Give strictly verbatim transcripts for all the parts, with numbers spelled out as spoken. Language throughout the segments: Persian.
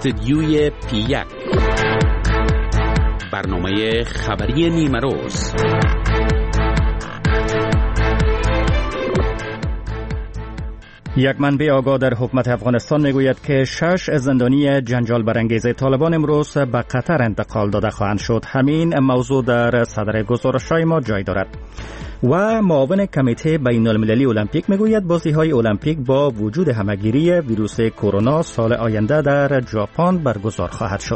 استدیوی پی یک، برنامه خبری نیمه روز. یک منبع آگاه در حکومت افغانستان میگوید که شش زندانی جنجال برانگیز طالبان امروز به قطر انتقال داده خواهند شد. همین موضوع در صدر گزارش‌های ما جای دارد. و معاون کمیته بین المللی المپیک میگوید بازی‌های المپیک با وجود همه‌گیری ویروس کرونا سال آینده در ژاپن برگزار خواهد شد.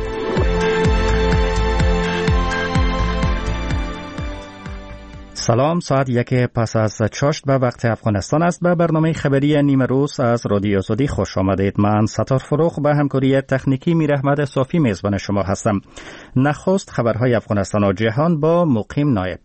سلام، ساعت یک پس از چاشت به وقت افغانستان است. به برنامه خبری نیمه روز از رادیو آزادی خوش آمدید. من ستار فروغ به همکاری تکنیکی میرحمد صافی میزبان شما هستم. نخست خبرهای افغانستان و جهان با مقیم نایب.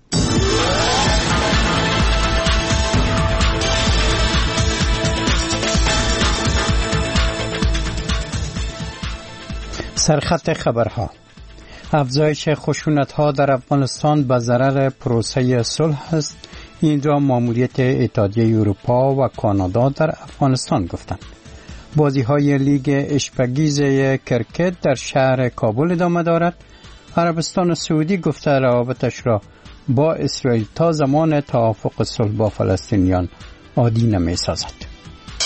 سرخط خبرها: افزایش خشونت‌ها در افغانستان به ضرر پروسه صلح است. این را ماموریت اتحادیه اروپا و کانادا در افغانستان گفتند. بازی‌های لیگ اشپگیز کرکت در شهر کابل ادامه دارد. عربستان سعودی گفته روابطش را با اسرائیل تا زمان توافق صلح با فلسطینیان عادی نمی‌سازد.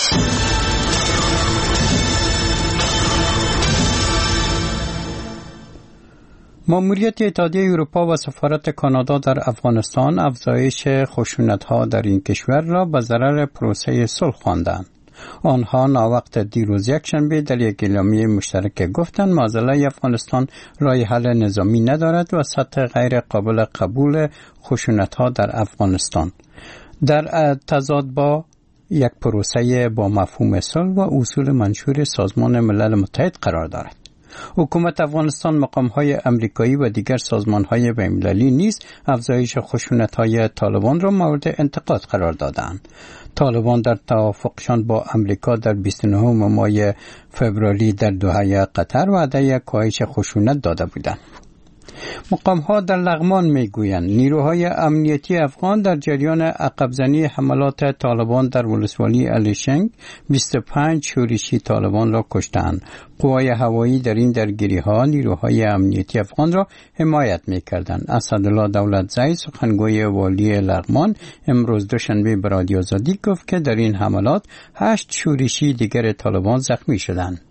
ماموریت اتحادیه اروپا و سفارت کانادا در افغانستان افزایش خشونت‌ها در این کشور را به ضرر پروسه صلح خواندند. آنها ناوقت دیروز یکشنبه در یک اعلامیه مشترک گفتند معضله افغانستان راه حل نظامی ندارد و سطح غیر قابل قبول خشونت‌ها در افغانستان در تضاد با یک پروسه با مفهوم صلح و اصول منشور سازمان ملل متحد قرار دارد. حکومت افغانستان، مقام‌های امریکایی و دیگر سازمان‌های بین‌المللی نیز افزایش خشونت‌های طالبان را مورد انتقاد قرار دادند. طالبان در توافقشان با امریکا در بیست و نهم ماه فوریه در دوحه قطر وعده کاهش خشونت داده بودند. مقام‌ها در لغمان میگویند نیروهای امنیتی افغان در جریان عقب‌زنی حملات طالبان در ولسوالی الیشنگ بیست و پنج شورشی طالبان را کشتند. قوای هوایی در این درگیری‌ها نیروهای امنیتی افغان را حمایت می‌کردند. اسدالله دولتزی، سخنگوی والی لغمان، امروز دوشنبه به رادیو آزادی گفت که در این حملات هشت شورشی دیگر طالبان زخمی شدند.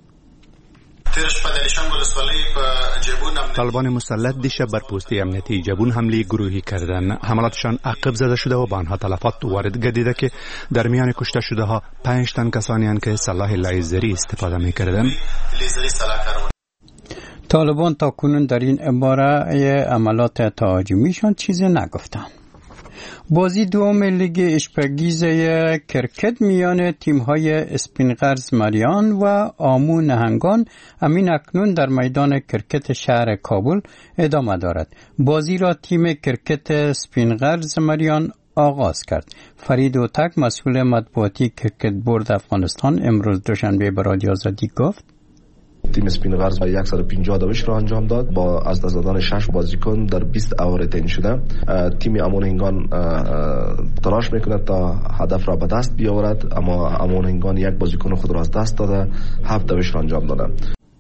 طالبان مسلط دیشب بر پوسته امنیتی جبون حمله گروهی کردند. حملاتشان عقب زده شده و به آنها تلفات وارد گردیده که در میان کشته شده ها پنج تن کسانی هستند که سلاح لیزری استفاده می‌کردند. طالبان تا کنون در این باره عملات تهاجمیشان چیزی نگفتند. بازی دوم لیگ اشپگیز کرکت میان تیم‌های اسپینغرز مریان و آمو نهنگان امین اکنون در میدان کرکت شهر کابل ادامه دارد. بازی را تیم کرکت اسپینغرز مریان آغاز کرد. فرید اوتک، مسئول مطبوعاتی کرکت بورد افغانستان، امروز دوشنبه به رادیو آزادی گفت تیم اسپینغرز با صد و پنجاه دوش را انجام داد با از دست دادن شش بازیکن در بیست اوور تعیین شده. تیم امون هنگان تلاش میکند تا هدف را به دست بیاورد، اما امون هنگان یک بازیکن خود را از دست داده، هفت دوش را انجام داده.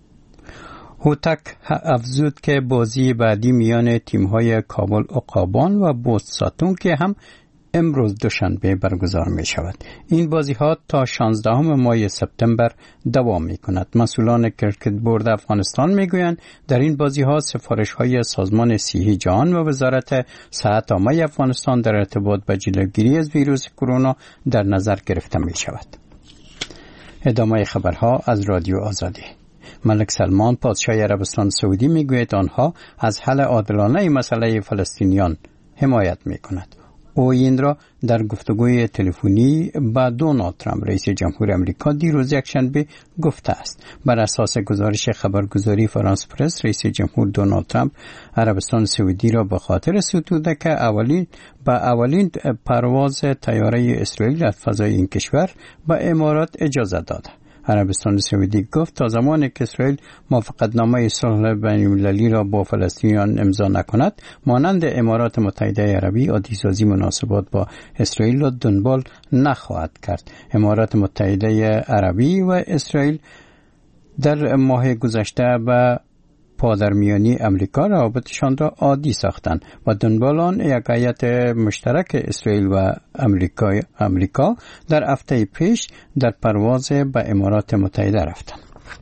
هوتک افزود که بازی بعدی میان تیم‌های کابل عقابان و بوست ساتون که هم امروز دوشنبه برگزار می شود. این بازی ها تا شانزدهم ماه سپتامبر دوام می کند. مسئولان کرکت بورد افغانستان می گویند در این بازی ها سفارش های سازمان صحی جهان و وزارت صحت عامه افغانستان در ارتباط با جلوگیری از ویروس کرونا در نظر گرفته می شود. ادامه خبرها از رادیو آزادی. ملک سلمان، پادشاه عربستان سعودی، می گوید آنها از حل عادلانه مسئله فلسطینیان حمایت می کند. او این را در گفتگوی تلفنی با دونالد ترامپ رئیس جمهور آمریکا دیروز یکشنبه گفته است. بر اساس گزارش خبرگزاری فرانس پرس، رئیس جمهور دونالد ترامپ عربستان سعودی را به خاطر ستوده که اولین با اولین پرواز طیاره اسرائیل از فضای این کشور به امارات اجازه داده. عربستان سعودی گفت تا زمانی که اسرائیل موافقتنامه صلح بین‌المللی را با فلسطینیان امضا نکند، مانند امارات متحده عربی عادی‌سازی مناسبات با اسرائیل را دنبال نخواهد کرد. امارات متحده عربی و اسرائیل در ماه گذشته به پادرمیانی امریکا روابطشان را عادی ساختند و دنبال آن یک هیئت مشترک اسرائیل و امریکا امریکا در هفته پیش در پرواز به امارات متحده رفتند.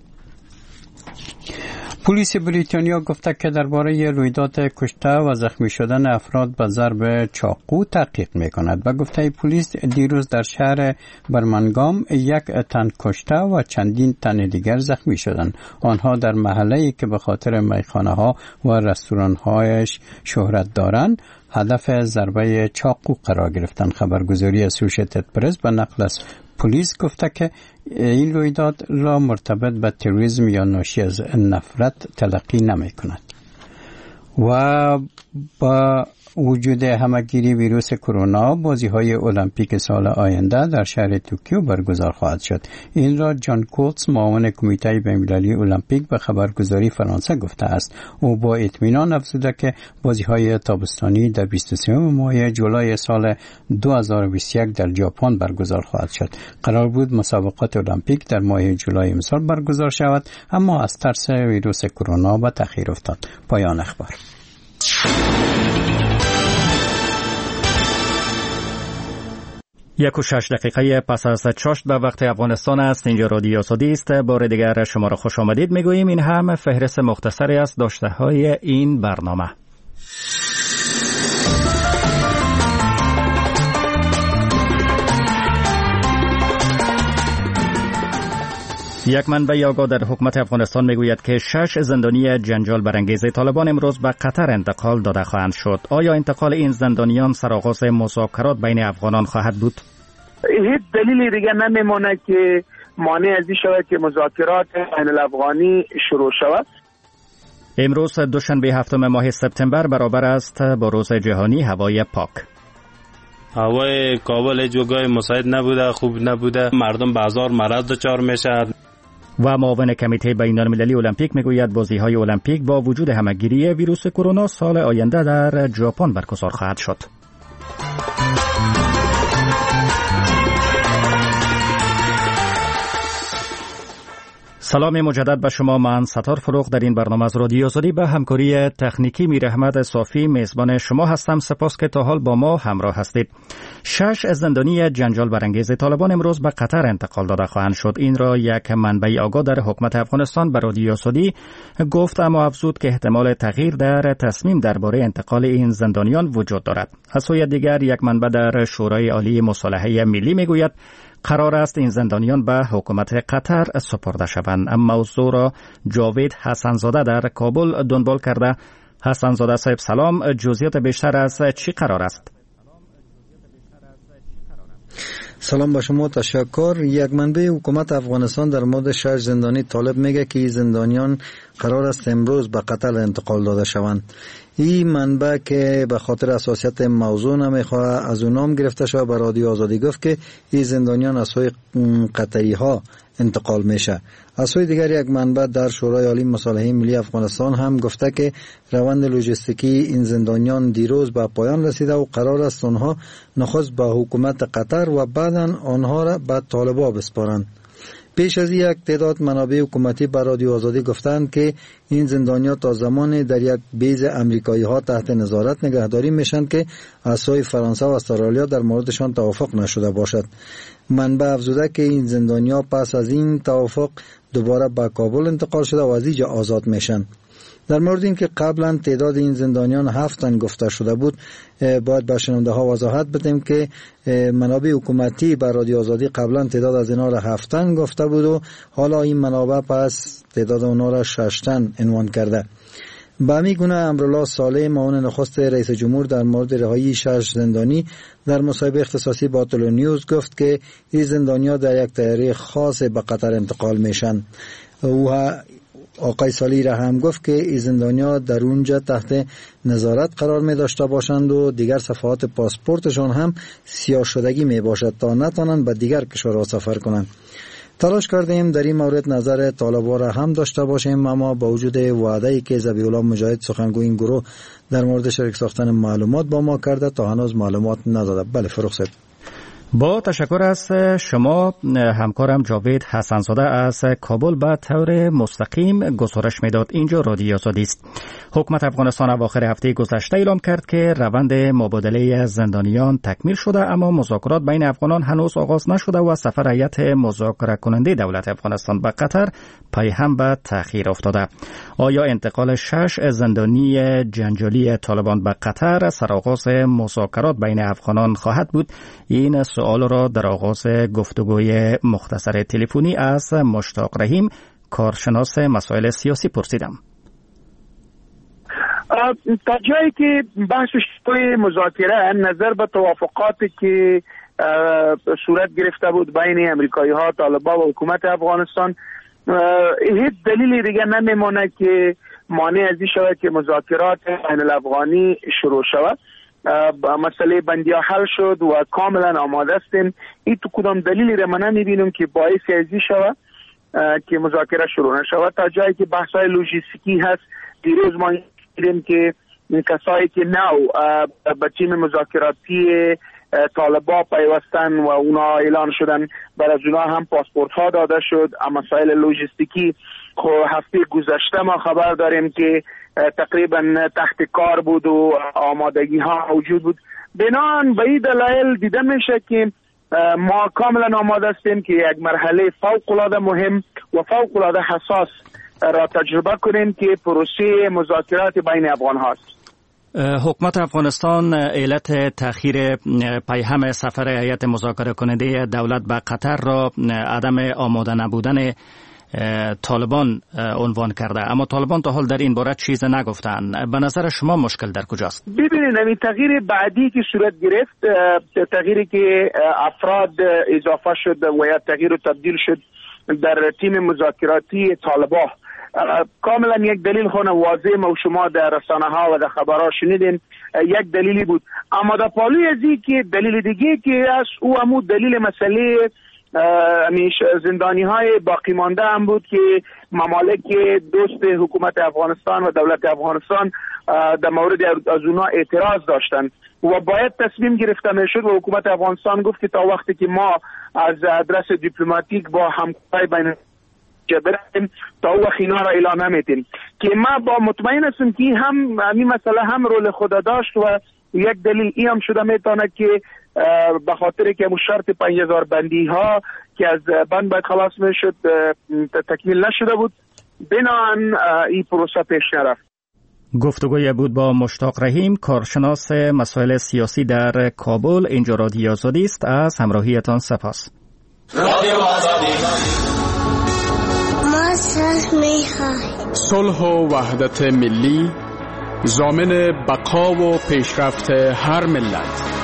پلیس بریتانیا گفته که درباره رویداد کشته و زخمی شدن افراد به ضرب چاقو تحقیق می‌کند. به گفته پلیس دیروز در شهر برمنگام یک تن کشته و چندین تن دیگر زخمی شدند. آنها در محله‌ای که به خاطر میخانه‌ها و رستوران‌هایش شهرت دارند هدف ضربه چاقو قرار گرفتند. خبرگزاری اسوسییتد پرس به نقل از پلیس گفته که این رویداد را مرتبط به تروریسم یا ناشی از نفرت تلقی نمی کند. و با وجود همگیری ویروس کرونا بازی‌های المپیک سال آینده در شهر توکیو برگزار خواهد شد. این را جان کولتز معاون کمیته بین‌المللی المپیک به خبرگزاری فرانسه گفته است. او با اطمینان افزوده که بازی‌های تابستانی در بیست و سوم ماه جولای سال دو هزار و بیست و یک در ژاپن برگزار خواهد شد. قرار بود مسابقات المپیک در ماه جولای امسال برگزار شود، اما از ترس ویروس کرونا به تأخیر افتاد. پایان اخبار. یک و شش دقیقه پس از چاشت به وقت افغانستان است. اینجا رادیو آزادی است. بار دیگر شما را خوش آمدید میگوییم. این هم فهرست مختصری از داشته های این برنامه. یک منبع آگاه در حکومت افغانستان میگوید که شش زندانی جنجال برانگیز طالبان امروز به قطر انتقال داده خواهند شد. آیا انتقال این زندانیان سرآغاز مذاکرات بین افغانان خواهد بود؟ هیچ دلیلی دیگه نمیمونه که مانع از این شود که مذاکرات بین الافغانی شروع شود. امروز دوشنبه هفتم ماه سپتامبر برابر است با روز جهانی هوای پاک. هوای کابل هیچ جای مساعد نبوده، خوب نبوده، مردم به هزار مرض دچار میشن. و معاون کمیته بین‌المللی المپیک میگوید بازی‌های المپیک با وجود همگیری ویروس کرونا سال آینده در ژاپن برگزار خواهد شد. سلام مجدد به شما. من ستار فروغ در این برنامه از رادیو آزادی به همکاری تکنیکی میر احمد صافی میزبان شما هستم. سپاس که تا حال با ما همراه هستید. شش زندانی جنجال برانگیز طالبان امروز به قطر انتقال داده خواهند شد. این را یک منبع آگاه در حکومت افغانستان به رادیو آزادی گفت، اما افزود که احتمال تغییر در تصمیم درباره انتقال این زندانیان وجود دارد. از سوی دیگر یک منبع در شورای عالی مصالحه ملی میگوید قرار است این زندانیان به حکومت قطر سپرده شوند. اما موضوع را جاوید حسنزاده در کابل دنبال کرده. حسنزاده صاحب سلام، جزئیات بیشتر از چی قرار است؟ سلام با شما، تشکر. یک منبع حکومت افغانستان در مورد شش زندانی طالب میگه که این زندانیان قرار است امروز به قطر انتقال داده شوند. این منبع که به خاطر حساسیت موضوع نمیخواه از اون نام گرفته شده به رادیو آزادی گفت که این زندانیان از سوی قطری ها انتقال میشه. از سوی دیگر یک منبع در شورای عالی مصالحه ملی افغانستان هم گفته که روند لوجستیکی این زندانیان دیروز به پایان رسیده و قرار است آنها نخست به حکومت قطر و بعداً آنها را به طالبان بسپارند. پیش از یک تعداد منابع حکومتی به رادیو آزادی گفتند که این زندانیان تا زمان در یک بیز امریکایی ها تحت نظارت نگهداری میشن که از سوی فرانسه و استرالیا در موردشان توافق نشده باشد. منبع افزوده که این زندانیان پس از این توافق دوباره به کابل انتقال شده و از اینجا آزاد میشن. در مورد این که قبلا تعداد این زندانیان هفت تن گفته شده بود، باید به شنونده ها وضاحت بدیم که منابع حکومتی بر رادیو آزادی قبلا تعداد از اینا را هفت تن گفته بود و حالا این منابع پس تعداد اونا را شش تن عنوان کرده. به همین گونه امرالله صالح معاون نخست رئیس جمهور در مورد رهایی شش زندانی در مصاحبه اختصاصی با تلو نیوز گفت که این زندانیان در یک طیاره خاص به قطر انتقال میشن. او آقای صالحی را هم گفت که این زندانیان در اونجا تحت نظارت قرار می داشته باشند و دیگر صفحات پاسپورتشان هم سیاه شدگی می باشد تا نتوانند به دیگر کشورها سفر کنند. تلاش کردیم در این مورد نظر طالبان را هم داشته باشیم، اما با وجود وعده‌ای که ذبیح الله مجاهد سخنگوی این گروه در مورد شریک ساختن معلومات با ما کرده تا هنوز معلومات نداده. بله فروخ صاحب. با تشکر از شما همکارم جاوید حسنزاده از کابل به طور مستقیم گزارش میداد. اینجا رادیو آزادی است. حکومت افغانستان اواخر هفته گذشته اعلام کرد که روند مبادله زندانیان تکمیل شده، اما مذاکرات بین افغانان هنوز آغاز نشده و سفر هیئت مذاکره کننده دولت افغانستان به قطر پی هم به تأخیر افتاده. آیا انتقال شش زندانی جنجالی طالبان به قطر سرآغاز مذاکرات بین افغانان خواهد بود؟ این سوال را در آغاز گفتگوی مختصر تلفنی از مشتاق رحیم، کارشناس مسائل سیاسی، پرسیدم. تا جایی که بحث شروع مذاکره نظر به توافقاتی که صورت گرفته بود بین امریکایی ها، طالبان و حکومت افغانستان، هیچ دلیلی دیگه نمیمونه که مانع از این شود که مذاکرات بین الافغانی شروع شود. مسئله بندی ها حل شد و کاملا آماده استیم. این تو کدام دلیلی را من نمیبینم که باعث از این شود که مذاکره شروع نشود. تا جایی که بحث های لوجستیکی هست، دیروز ما دیدیم که کسایی که نو به تیم مذاکراتی طالبان پیوستن و اونا اعلان شدن، بر از اونا هم پاسپورت ها داده شد. اما مسائل لوجستیکی خب هفته گذشته ما خبر داریم که تقریبا تحت کار بود و آمادگی ها موجود بود. بنان به این دلایل دیده میشه که ما کاملا آماده هستیم که یک مرحله فوق العاده مهم و فوق العاده حساس را تجربه کنیم که پروسه مذاکرات بین افغان هاست. حکومت افغانستان علت تأخیر پیهم سفر هیئت مذاکره کننده دولت به قطر را عدم آماده نبودن طالبان عنوان کرده، اما طالبان تا حال در این باره چیز نگفتن. به نظر شما مشکل در کجاست؟ ببینید، این تغییر بعدی که صورت گرفت، تغییری که افراد اضافه شد و یا تغییر تبدیل شد در تیم مذاکراتی طالبان، کاملا یک دلیل خونه واضح و شما در رسانه ها و در خبرها شنیدین، یک دلیلی بود. اما در پالوی ازی که دلیل دیگه که از او همون دلیل مسئله زندانی های باقی مانده هم بود که ممالک دوست حکومت افغانستان و دولت افغانستان در مورد از اونا اعتراض داشتن و باید تصمیم گرفته میشد و حکومت افغانستان گفت که تا وقتی که ما از ادرس دیپلماتیک با همکاری بین جبریم تا او وقت اینا را اعلان نمیتیم، که ما با مطمئن هستم که هم این مسئله هم رول خود داشت و یک دلیل این هم شده میتونه که به خاطر که مو شرط پنج هزار بندی ها که از بند باید خلاص میشد تکمیل نشده بود، بنابراین این پروسه پیش نرفت. گفتگوی بود با مشتاق رحیم، کارشناس مسائل سیاسی در کابل. اینجا رادیو آزادی است. از همراهیتان سپاس. رادیو آزادی. ما صلح می‌خواهیم. صلح و وحدت ملی ضامن بقا و پیشرفت هر ملت.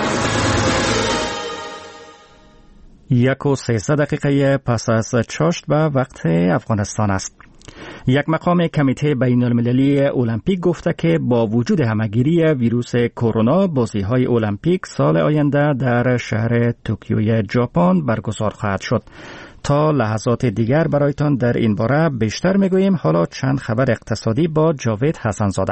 یک و سیزده دقیقه پس از چاشت به وقت افغانستان است. یک مقام کمیته بین المللی المپیک گفته که با وجود همگیری ویروس کرونا، بازی‌های المپیک سال آینده در شهر توکیوی ژاپن برگزار خواهد شد. تا لحظات دیگر برایتان در این باره بیشتر میگوییم. حالا چند خبر اقتصادی با جاوید حسنزاده.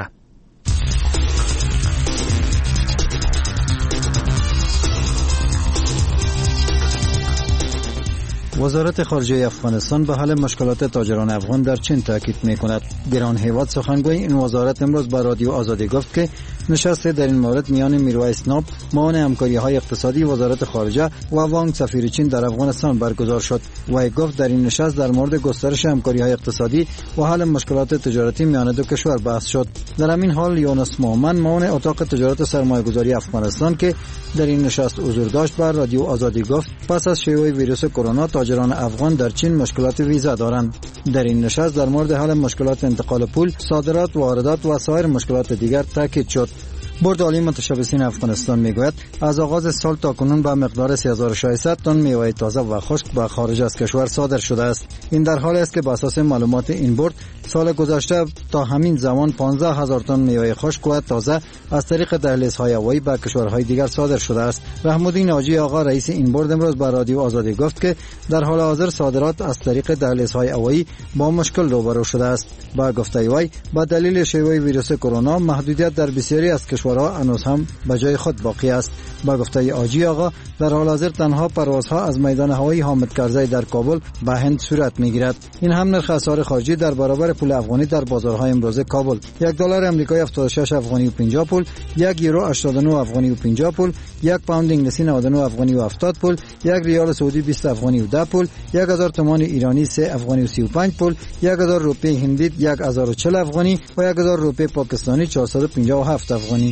وزارت خارجه افغانستان به حل مشکلات تاجران افغان در چین تاکید می‌کند. گران هیواد سخنگوی این وزارت امروز به رادیو آزادی گفت که نشست در این مورد میان میرویس ناب، معاون همکاری‌های اقتصادی وزارت خارجه و وانگ سفیر چین در افغانستان برگزار شد. و گفت در این نشست در مورد گسترش همکاری‌های اقتصادی و حل مشکلات تجارتی میان دو کشور بحث شد. در همین حال یونس مومن، معاون اتاق تجارت سرمایه‌گذاری افغانستان که در این نشست حضور داشت، بر رادیو آزادی گفت پس از شیوع ویروس کرونا تاجران افغان در چین مشکلات ویزا دارند. در این نشست در مورد حل مشکلات انتقال پول، صادرات، واردات و سایر مشکلات دیگر تاکید شد. بورد عالی متشبثین افغانستان میگوید از آغاز سال تا کنون به مقدار سه هزار و ششصد تن میوه تازه و خشک به خارج از کشور صادر شده است. این در حالی است که بر اساس معلومات این بورد سال گذشته تا همین زمان پانزده هزار تن میوه خشک و تازه از طریق دهلیزهای هوایی به کشورهای دیگر صادر شده است. محمودی ناجی آقا رئیس این بورد امروز به رادیو آزادی گفت که در حال حاضر صادرات از طریق دهلیزهای هوایی با مشکل روبرو شده است. با گفته وی به دلیل شیوع ویروس کرونا محدودیت در بسیاری از کشور کشورها هنوز هم به جای خود باقی است. با گفته آجی آقا در حال حاضر تنها پروازها از میدان هوایی حامد کرزی در کابل به هند صورت میگیرد. این هم نرخ اسعار خارجی در برابر پول افغانی در بازارهای امروزه کابل: یک دلار آمریکایی هفتاد و شش افغانی و پنجاه پول، یک یورو هشتاد و نه افغانی و پنجاه پول، یک پوند انگلیسی نود و نه افغانی و هفتاد پول، یک ریال سعودی بیست افغانی و ده پول، یک هزار تومان ایرانی سه افغانی و سی و پنج پول، یک هزار روپیه هندی یک هزار و چهل افغانی و یک هزار روپیه پاکستانی چهارصد و پنجاه و هفت افغانی.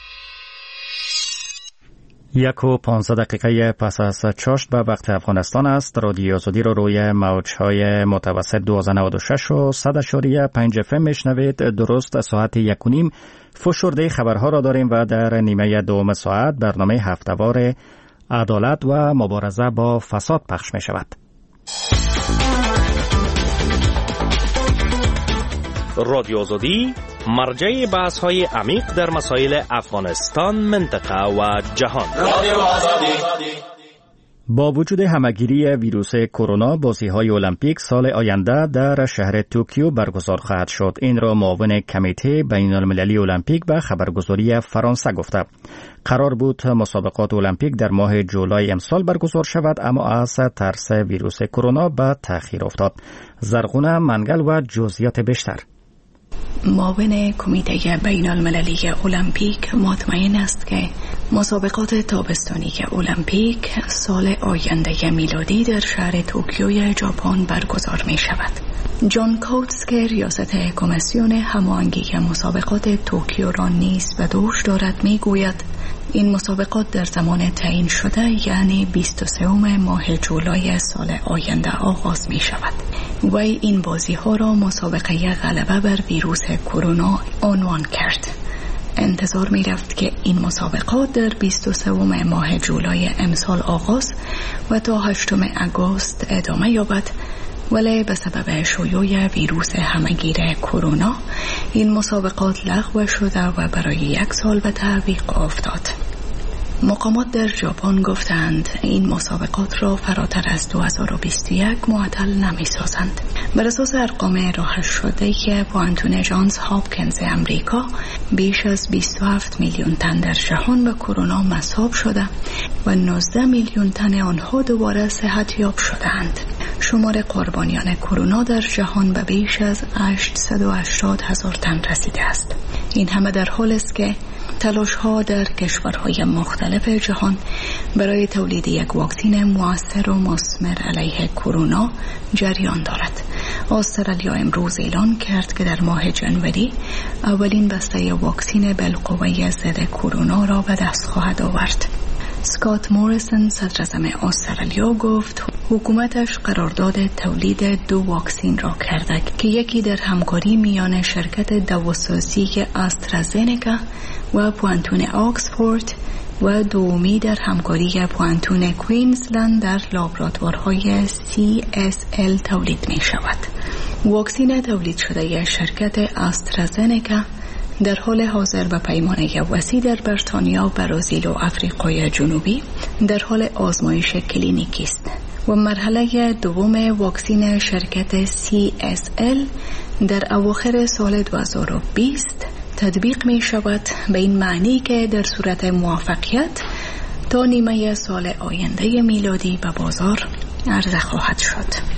یک و پانزده دقیقه پس از چاشت به وقت افغانستان است. رادیو آزادی رو روی موجهای متوسط دویست و نود و شش و صد اشاریه پنج اف ام میشنوید. درست ساعت یک و نیم فشرده خبرها را داریم و در نیمه دوم ساعت برنامه هفته‌وار عدالت و مبارزه با فساد پخش می شود. رادیو آزادی مرجع بحث های عمیق در مسائل افغانستان، منطقه و جهان. رادیو آزادی. با وجود همگیری ویروس کرونا، بازی‌های المپیک سال آینده در شهر توکیو برگزار خواهد شد. این را معاون کمیته بین‌المللی المپیک به خبرگزاری فرانسه گفته. قرار بود مسابقات المپیک در ماه جولای امسال برگزار شود، اما از ترس ویروس کرونا به تأخیر افتاد. زرغونه منگل و جزئیات بیشتر. معاون کمیته بین المللی المپیک مطمئن است که مسابقات تابستانی المپیک سال آینده میلادی در شهر توکیوی ژاپن برگزار می شود. جان کوتس که ریاست کمیسیون هماهنگی مسابقات توکیو را نیز به دوش دارد می گوید این مسابقات در زمان تعیین شده یعنی بیست و سوم ماه جولای سال آینده آغاز می شود. وی این بازی ها را مسابقه غلبه بر ویروس کرونا عنوان کرد. انتظار می رفت که این مسابقات در بیست و سوم ماه جولای امسال آغاز و تا هشتم آگوست ادامه یابد، ولی به سبب شیوع ویروس همهگیر کرونا این مسابقات لغو شده و برای یک سال به تعویق افتاد. مقامات در ژاپن گفتند این مسابقات را فراتر از دو هزار و بیست و یک معطل نمی سازند. بر اساس ارقام ارائه شده که پوانتون جانز هاپکینز امریکا بیش از بیست و هفت میلیون تن در جهان به کرونا مصاب شده و نوزده میلیون تن آنها دوباره صحت یاب شدند. شمار قربانیان کرونا در جهان به بیش از هشتصد و هشتاد هزار تن رسیده است. این همه در حال است که تلاش ها در کشورهای مختلف جهان برای تولید یک واکسن مؤثر و مثمر علیه کرونا جریان دارد. استرالیا امروز اعلان کرد که در ماه ژانویه اولین بسته واکسن بالقوه ضد کرونا را به دست خواهد آورد. اسکات موریسون صدر اعظم استرالیا گفت حکومتش قرارداد تولید دو واکسن را کرده که یکی در همکاری میان شرکت دواسازی آسترازنکا و پوانتون آکسفورد و دومی در همکاری پوانتون کوینزلند در لابراتوارهای سی اس ال تولید می شود. واکسن تولید شده شرکت آسترازنکا در حال حاضر به پیمانه وسیع در بریتانیا، برزیل و آفریقای جنوبی در حال آزمایش کلینیکی است و مرحله دوم واکسن شرکت سی اس ال در اواخر سال دو هزار و بیست تطبیق می شود، به این معنی که در صورت موفقیت تا نیمه سال آینده میلادی به بازار عرضه خواهد شد.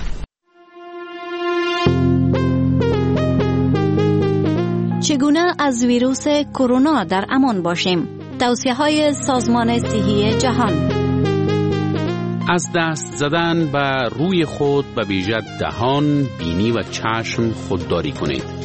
چگونه از ویروس کرونا در امان باشیم؟ توصیه‌های سازمان صحی جهان. از دست زدن به روی خود به ویژه دهان، بینی و چشم خودداری کنید.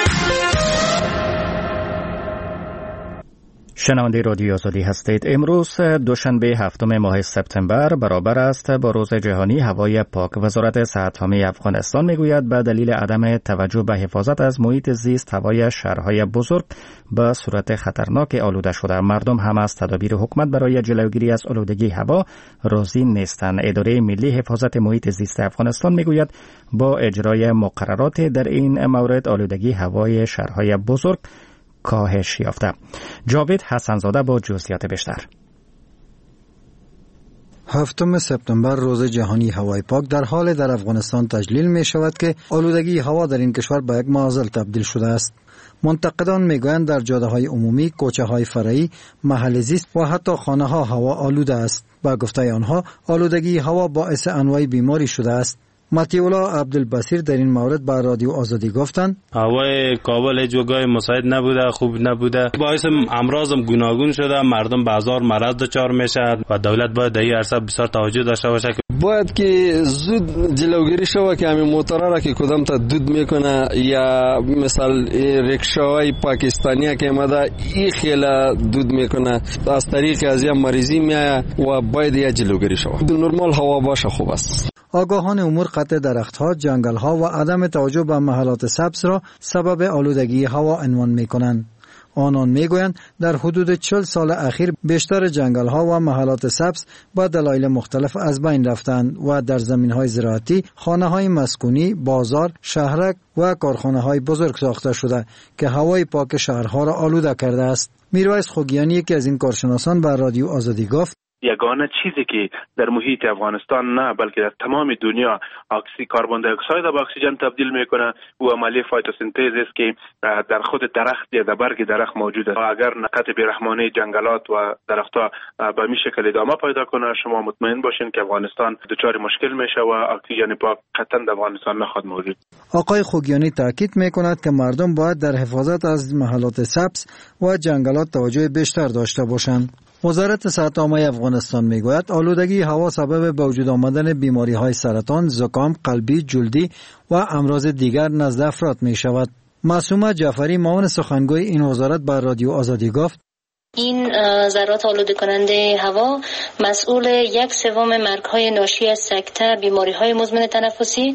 شنونده رادیو آزادی هستید. امروز دوشنبه هفتم ماه سپتامبر برابر است با روز جهانی هوای پاک. وزارت صحت عامه افغانستان میگوید به دلیل عدم توجه به حفاظت از محیط زیست هوای شهرهای بزرگ به صورت خطرناک آلوده شده. مردم هم از تدابیر حکومت برای جلوگیری از آلودگی هوا راضی نیستند. اداره ملی حفاظت محیط زیست افغانستان میگوید با اجرای مقررات در این مورد آلودگی هوای شهرهای بزرگ کاهش یافته. جاوید حسنزاده با جزئیات بیشتر. هفتم سپتامبر روز جهانی هوای پاک در حال در افغانستان تجلیل می شود که آلودگی هوا در این کشور به یک معضل تبدیل شده است. منتقدان میگویند در جاده های عمومی، کوچه های فرعی، محل زیست و حتی خانه ها هوا آلوده است. با گفته آنها آلودگی هوا باعث انواع بیماری شده است. مطیع عبدالبصیر در این مورد با رادیو آزادی گفتند هوای کابل هیچ جای مساعد نبوده، خوب نبوده، باعث امراضم گوناگون شده، مردم بازار مرض دچار میشه و دولت باید در این عرصه بسیار توجه داشته باشه. باید که زود جلوگیری شود که همین موتورها را که کدام تا دود میکنه یا مثال رکشاهای پاکستانی که اومده این خیلی دود میکنه از طریق از این مریضی میایه و باید یا جلوگیری شود. نرمال هوا باشه خوب است. آگاهان امور قطع درختها، جنگلها و عدم توجه به محلات سبز را سبب آلودگی هوا عنوان میکنند. آنان میگویند در حدود چهل سال اخیر بیشتر جنگل‌ها و محلات سبز با دلایل مختلف از بین رفتند و در زمین‌های زراعتی، خانه‌های مسکونی، بازار، شهرک و کارخانه‌های بزرگ ساخته شده که هوای پاک شهرها را آلوده کرده است. میرویس خوگیانی یکی از این کارشناسان به رادیو آزادی گفت یگانه چیزی که در محیط افغانستان نه بلکه در تمام دنیا اکسیژن کربن دی اکساید به اکسیژن تبدیل میکنه و عملیه فتوسنتز است که در خود درخت یا در برگ درخت موجود است. اگر قطع بیرحمانه جنگلات و درختها به این شکل ادامه پیدا کنه شما مطمئن باشین که افغانستان دچار مشکل میشه و اکسیژن پاک قطعا در افغانستان نخواهد موجود. آقای خوگیانی تاکید میکند که مردم باید در حفاظت از محلات سبز و جنگلات توجه بیشتر داشته باشند. وزارت صحت عامه افغانستان میگوید آلودگی هوا سبب به وجود آمدن بیماری های سرطان، زکام، قلبی، جلدی و امراض دیگر نزد افراد می شود. معصومه جعفری معاون سخنگوی این وزارت به رادیو آزادی گفت این ذرات آلوده کننده هوا مسئول یک سوم مرگ‌های ناشی از سکته، بیماری‌های مزمن تنفسی،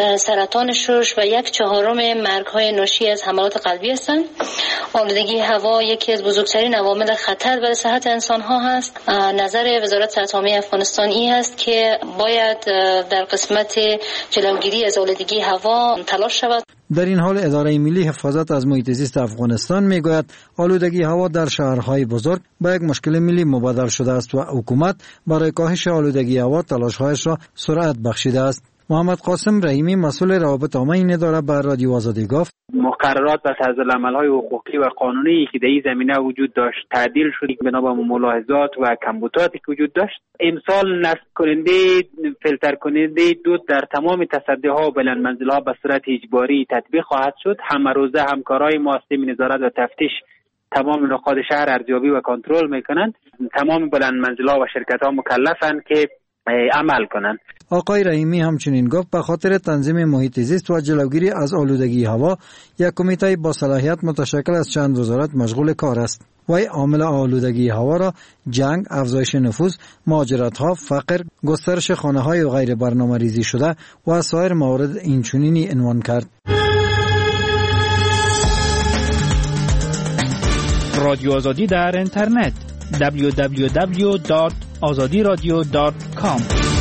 سرطان شش و یک چهارم مرگ‌های ناشی از حملات قلبی هستند. آلودگی هوا یکی از بزرگترین عوامل خطر برای صحت انسان‌ها هست. نظر وزارت صحت عامه افغانستان این است که باید در قسمت جلوگیری از آلودگی هوا تلاش شود. در این حال اداره ملی حفاظت از محیط زیست افغانستان میگوید آلودگی هوا در شهرهای بزرگ به یک مشکل ملی مبادل شده است و حکومت برای کاهش آلودگی هوا تلاش‌هایش را سرعت بخشیده است. محمد قاسم رحیمی مسئول روابط عامه این اداره به رادیو آزادی گفت مقررات و طرزالعمل‌های حقوقی و قانونی که در این زمینه وجود داشت تعدیل شد بنا به ملاحظات و کمبوداتی که وجود داشت. امسال نصب کننده فیلتر کننده دود در تمام تصدی‌ها و بلندمنزل‌ها به صورت اجباری تطبیق خواهد شد. همه روزه همکارای ما سیستم نظارت و تفتیش تمام نقاط شهر ارزیابی و کنترل میکنند. تمام بلندمنزل‌ها و شرکت‌ها مکلفند که عمل کنند. آقای رحیمی همچنین گفت به خاطر تنظیم محیط زیست و جلوگیری از آلودگی هوا یک کمیته با صلاحیت متشکل از چند وزارت مشغول کار است. وی عامل آلودگی هوا را جنگ، افزایش نفوذ، مهاجرت‌ها، فقر، گسترش خانه‌های و غیر برنامه‌ریزی شده و سایر موارد اینچنینی عنوان کرد. رادیو آزادی در اینترنت دبلیو دبلیو دبلیو دات آزادی رادیو دات کام.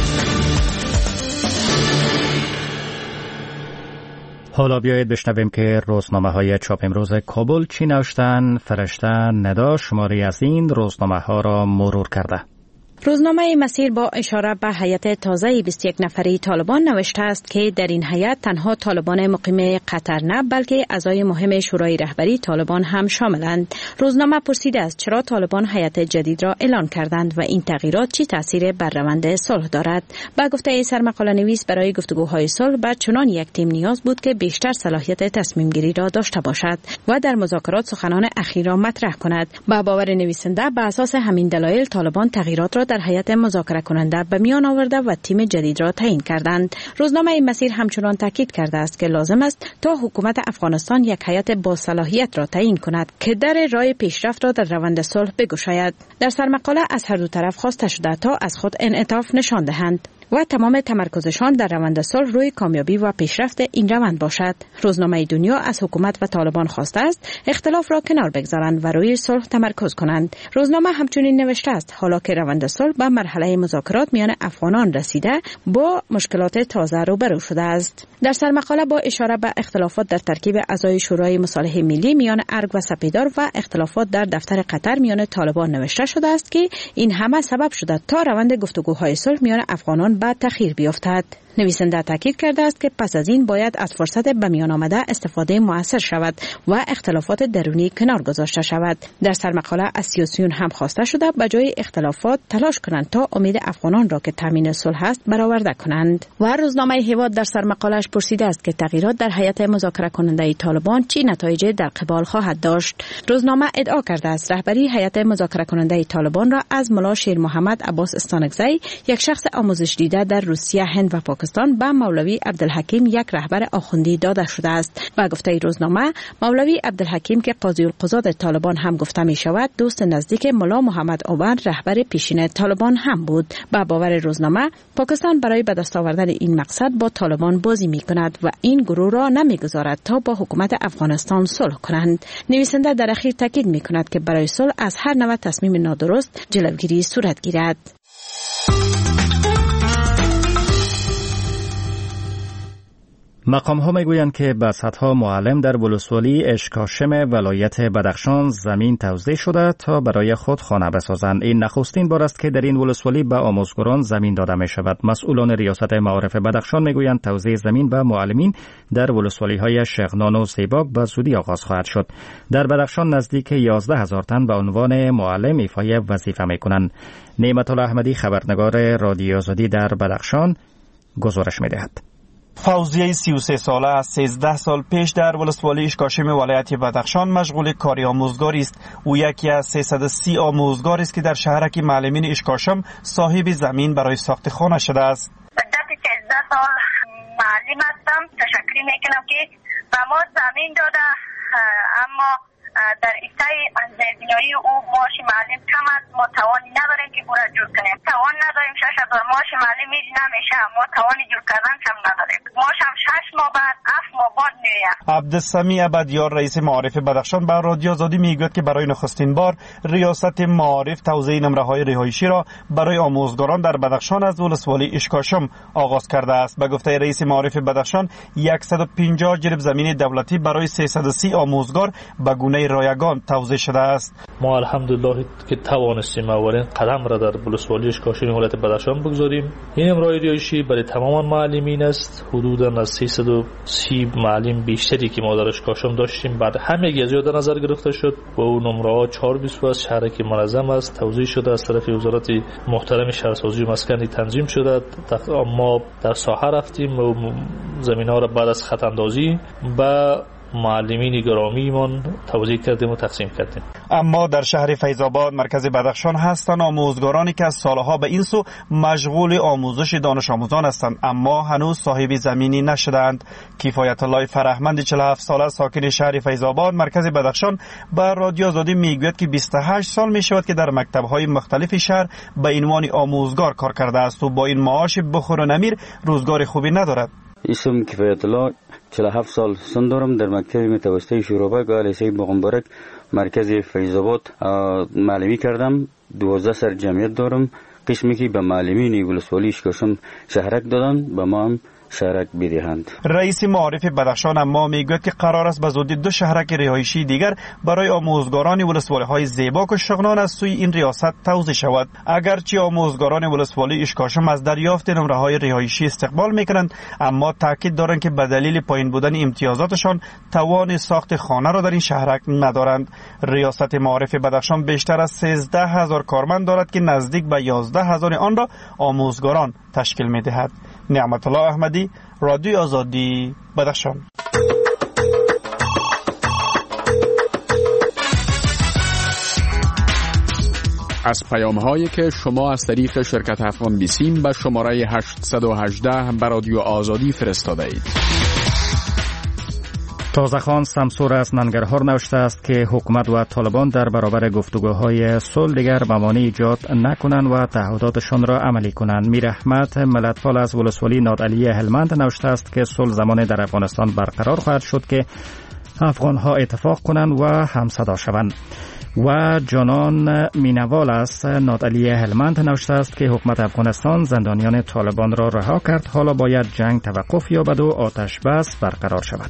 حالا بیایید بشنویم که روزنامه های چاپ امروز کابل چی نوشتن. فرشته ندا شماری از این روزنامه ها را مرور کرده. روزنامه مسیر با اشاره به هیئت تازه بیست و یک نفری طالبان نوشته است که در این هیئت تنها طالبان مقیم قطر نه بلکه اعضای مهم شورای رهبری طالبان هم شاملند. روزنامه پرسیده است چرا طالبان هیئت جدید را اعلان کردند و این تغییرات چه تأثیر بر روند صلح دارد. با گفته سرمقاله نویس برای گفتگوهای صلح به چنان یک تیم نیاز بود که بیشتر صلاحیت تصمیم گیری را داشته باشد و در مذاکرات سخنان اخیر را مطرح کند. با باور نویسنده به اساس همین دلایل طالبان تغییرات را در هیئت مذاکره کننده به میان آورده و تیم جدید را تعیین کردند. روزنامه مسیر همچنان تاکید کرده است که لازم است تا حکومت افغانستان یک هیئت با صلاحیت را تعیین کند که در راه پیشرفت را در روند صلح بگشاید. در سرمقاله از هر دو طرف خواسته شده تا از خود انعطاف نشان دهند. و تمام تمرکزشان در روند صلح روی کامیابی و پیشرفت این روند باشد. روزنامه دنیا از حکومت و طالبان خواسته است اختلاف را کنار بگذارند و روی صلح تمرکز کنند. روزنامه همچنین نوشته است حالا که روند صلح به مرحله مذاکرات میان افغانان رسیده با مشکلات تازه روبرو شده است. در سرمقاله با اشاره به اختلافات در ترکیب اعضای شورای مصالحه ملی میان ارگ و سپیدار و اختلافات در دفتر قطر میان طالبان نوشته شده است که این همه سبب شده تا روند گفتگوهای صلح میان افغانان به تأخیر بیفتد. نویسنده تاکید کرده است که پس از این باید از فرصت به میان آمده استفاده موثر شود و اختلافات درونی کنار گذاشته شود. در سرمقاله از سیاسیون هم خواسته شده به جای اختلافات تلاش کنند تا امید افغانان را که تامین صلح است برآورده کنند. و روزنامه هیواد در سرمقاله‌اش پرسیده است که تغییرات در هیئت مذاکره کننده طالبان چه نتایجی در قبال خواهد داشت. روزنامه ادعا کرده است رهبری هیئت مذاکره کننده طالبان را از ملا شیر محمد عباس استانکزی، یک شخص آموزش دیده در روسیه، هند و پاکستان، به مولوی عبدالحکیم، یک رهبر آخوندی، داده شده است. و گفته روزنامه مولوی عبدالحکیم که قاضی القضات طالبان هم گفته می شود دوست نزدیک ملا محمد عمر رهبر پیشین طالبان هم بود. با باور روزنامه پاکستان برای به دست آوردن این مقصد با طالبان بازی می کند و این گروه را نمی گذارد تا با حکومت افغانستان صلح کنند. نویسنده در اخیر تاکید می کند که برای صلح از هر نوع تصمیم نادرست جلوگیری صورت گیرد. مقام ها میگویند که به صدها معلم در ولسوالی اشکاشم ولایت بدخشان زمین توزیع شده تا برای خود خانه بسازند. این نخستین بار است که در این ولسوالی به آموزگاران زمین داده می شود. مسئولان ریاست معارف بدخشان میگویند توزیع زمین به معلمین در ولسوالی های شغنان و زیباک به زودی آغاز خواهد شد. در بدخشان نزدیک یازده هزار تن به عنوان معلم ایفای وظیفه می کنند. نعمت الله احمدی، خبرنگار رادیو آزادی در بدخشان، گزارش می دهد. فوزیه سی و سه ساله از سیزده سال پیش در ولسوالی اشکاشم ولایت بدخشان مشغول کاری آموزگاری است. او یکی از سیصد و سی آموزگاری است که در شهرک معلمین اشکاشم صاحب زمین برای ساخت خانه شده است. مدت سیزده سال معلم هستم. تشکر میکنم که به ما زمین داده، اما در ایستای انزیربینایی او معاش معلم کم است. ما توانی نداریم که برای جور کنیم. توان نداریم. شش هزار معاش معلم میری نمیشه. ما توانی جور کردن کم نداریم. معاش هم شش ماه بعد هفت ماه بعد میره. عبدالسمیع عبدیار رئیس معارف بدخشان به رادیو آزادی میگوید که برای نخستین بار ریاست معارف توزیع نمره های رهایشی را برای آموزگاران در بدخشان از ولسوالی اشکاشم آغاز کرده است. به گفته رئیس معارف بدخشان صد و پنجاه جریب زمین دولتی برای سیصد و سی آموزگار به گونه رایگان توزیع شده است. ما الحمدلله که توانستیم اولین قدم را در ولسوالی اشکاشم ولایت بدخشان بگذاریم. این نمره رهایشی برای تمام معلمین است. حدوداً از سیصد و سی معلم بیشتری که ما در اشکاشم داشتیم بعد همه گزیات در نظر گرفته شد و اون نمره ها چهار بیست از شهرک منظم است توزیع شده از طرف وزارت محترم شهرسازی و مسکن تنظیم شده. ما در ساحه رفتیم و زمین ها را بعد از خط اندازی به معلمین گرامیمان توزیع کردیم و تقسیم کردیم. اما در شهر فیض‌آباد مرکز بدخشان هستند آموزگارانی که از سالها به این سو مشغول آموزش دانش آموزان هستند اما هنوز صاحب زمینی نشدند. کفایت الله فرهمند چهل و هفت ساله ساکن شهر فیض‌آباد مرکز بدخشان به رادیو آزادی میگوید که بیست و هشت سال می شود که در مکتب‌های مختلف شهر به عنوان آموزگار کار کرده است و با این معاش بخور و نمیر روزگار خوبی ندارد. اسم کفایت الله، چهل و هفت سال سن دارم. در مکتب متوسطه شورابک و لیسه بغنبرک مرکز فیض‌آباد معلمی کردم. دوازده سر جمعیت دارم. قسمی که به معلمین ولسوالی اشکاشم شهرک دادن به ما هم شهرک بدهند. رئیس معارف بدخشان اما میگوید که قرار است به زودی دو شهرک رهایشی دیگر برای آموزگاران ولسوالی های زیباک و شغنان از سوی این ریاست توزیع شود. اگرچه آموزگاران ولسوالی اشکاشم از دریافت نمره های رهایشی استقبال میکنند اما تاکید دارند که به دلیل پایین بودن امتیازاتشان توان ساخت خانه را در این شهرک ندارند. ریاست معارف بدخشان بیشتر از سیزده هزار کارمند دارد که نزدیک به یازده هزار آن را آموزگاران تشکیل میدهد. نعمت الله احمدی، رادیو آزادی، بدخشان. از پیام هایی که شما از طریق شرکت افغان بیسیم به شماره هشت یک هشت به رادیو آزادی فرستاده اید. تازه‌خان سمسور از ننگرهار نوشته است که حکومت و طالبان در برابر گفتگوهای صلح دیگر موانع ایجاد نکنند و تعهداتشان را عملی کنند. میر احمد ملتپال از ولسوالی نادعلی هلمند نوشته است که صلح زمان در افغانستان برقرار خواهد شد که افغانها اتفاق کنند و همصدا شوند. و جانان مینوال از نادعلی هلمند نوشته است که حکومت افغانستان زندانیان طالبان را رها کرد، حالا باید جنگ توقف یابد و آتش بس برقرار شود.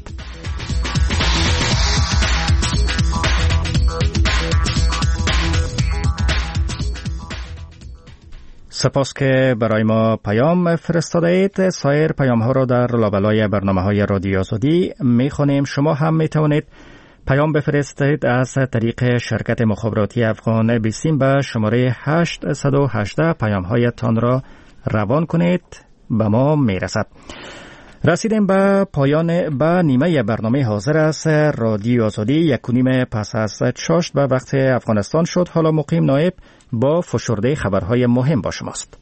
سپاس که برای ما پیام فرستاده اید. سایر پیام ها را در لابلای برنامه های رادیو آزادی می خوانیم. شما هم می توانید پیام بفرستید از طریق شرکت مخابراتی افغان بیسیم به شماره هشت یک هشت پیام هایتان را روان کنید، به ما می رسد. رسیدیم به پایان به نیمه برنامه حاضر است رادیو آزادی. یک و نیم پس از چاشت به وقت افغانستان شد. حالا مقیم نایب با فشرده خبرهای مهم با شماست.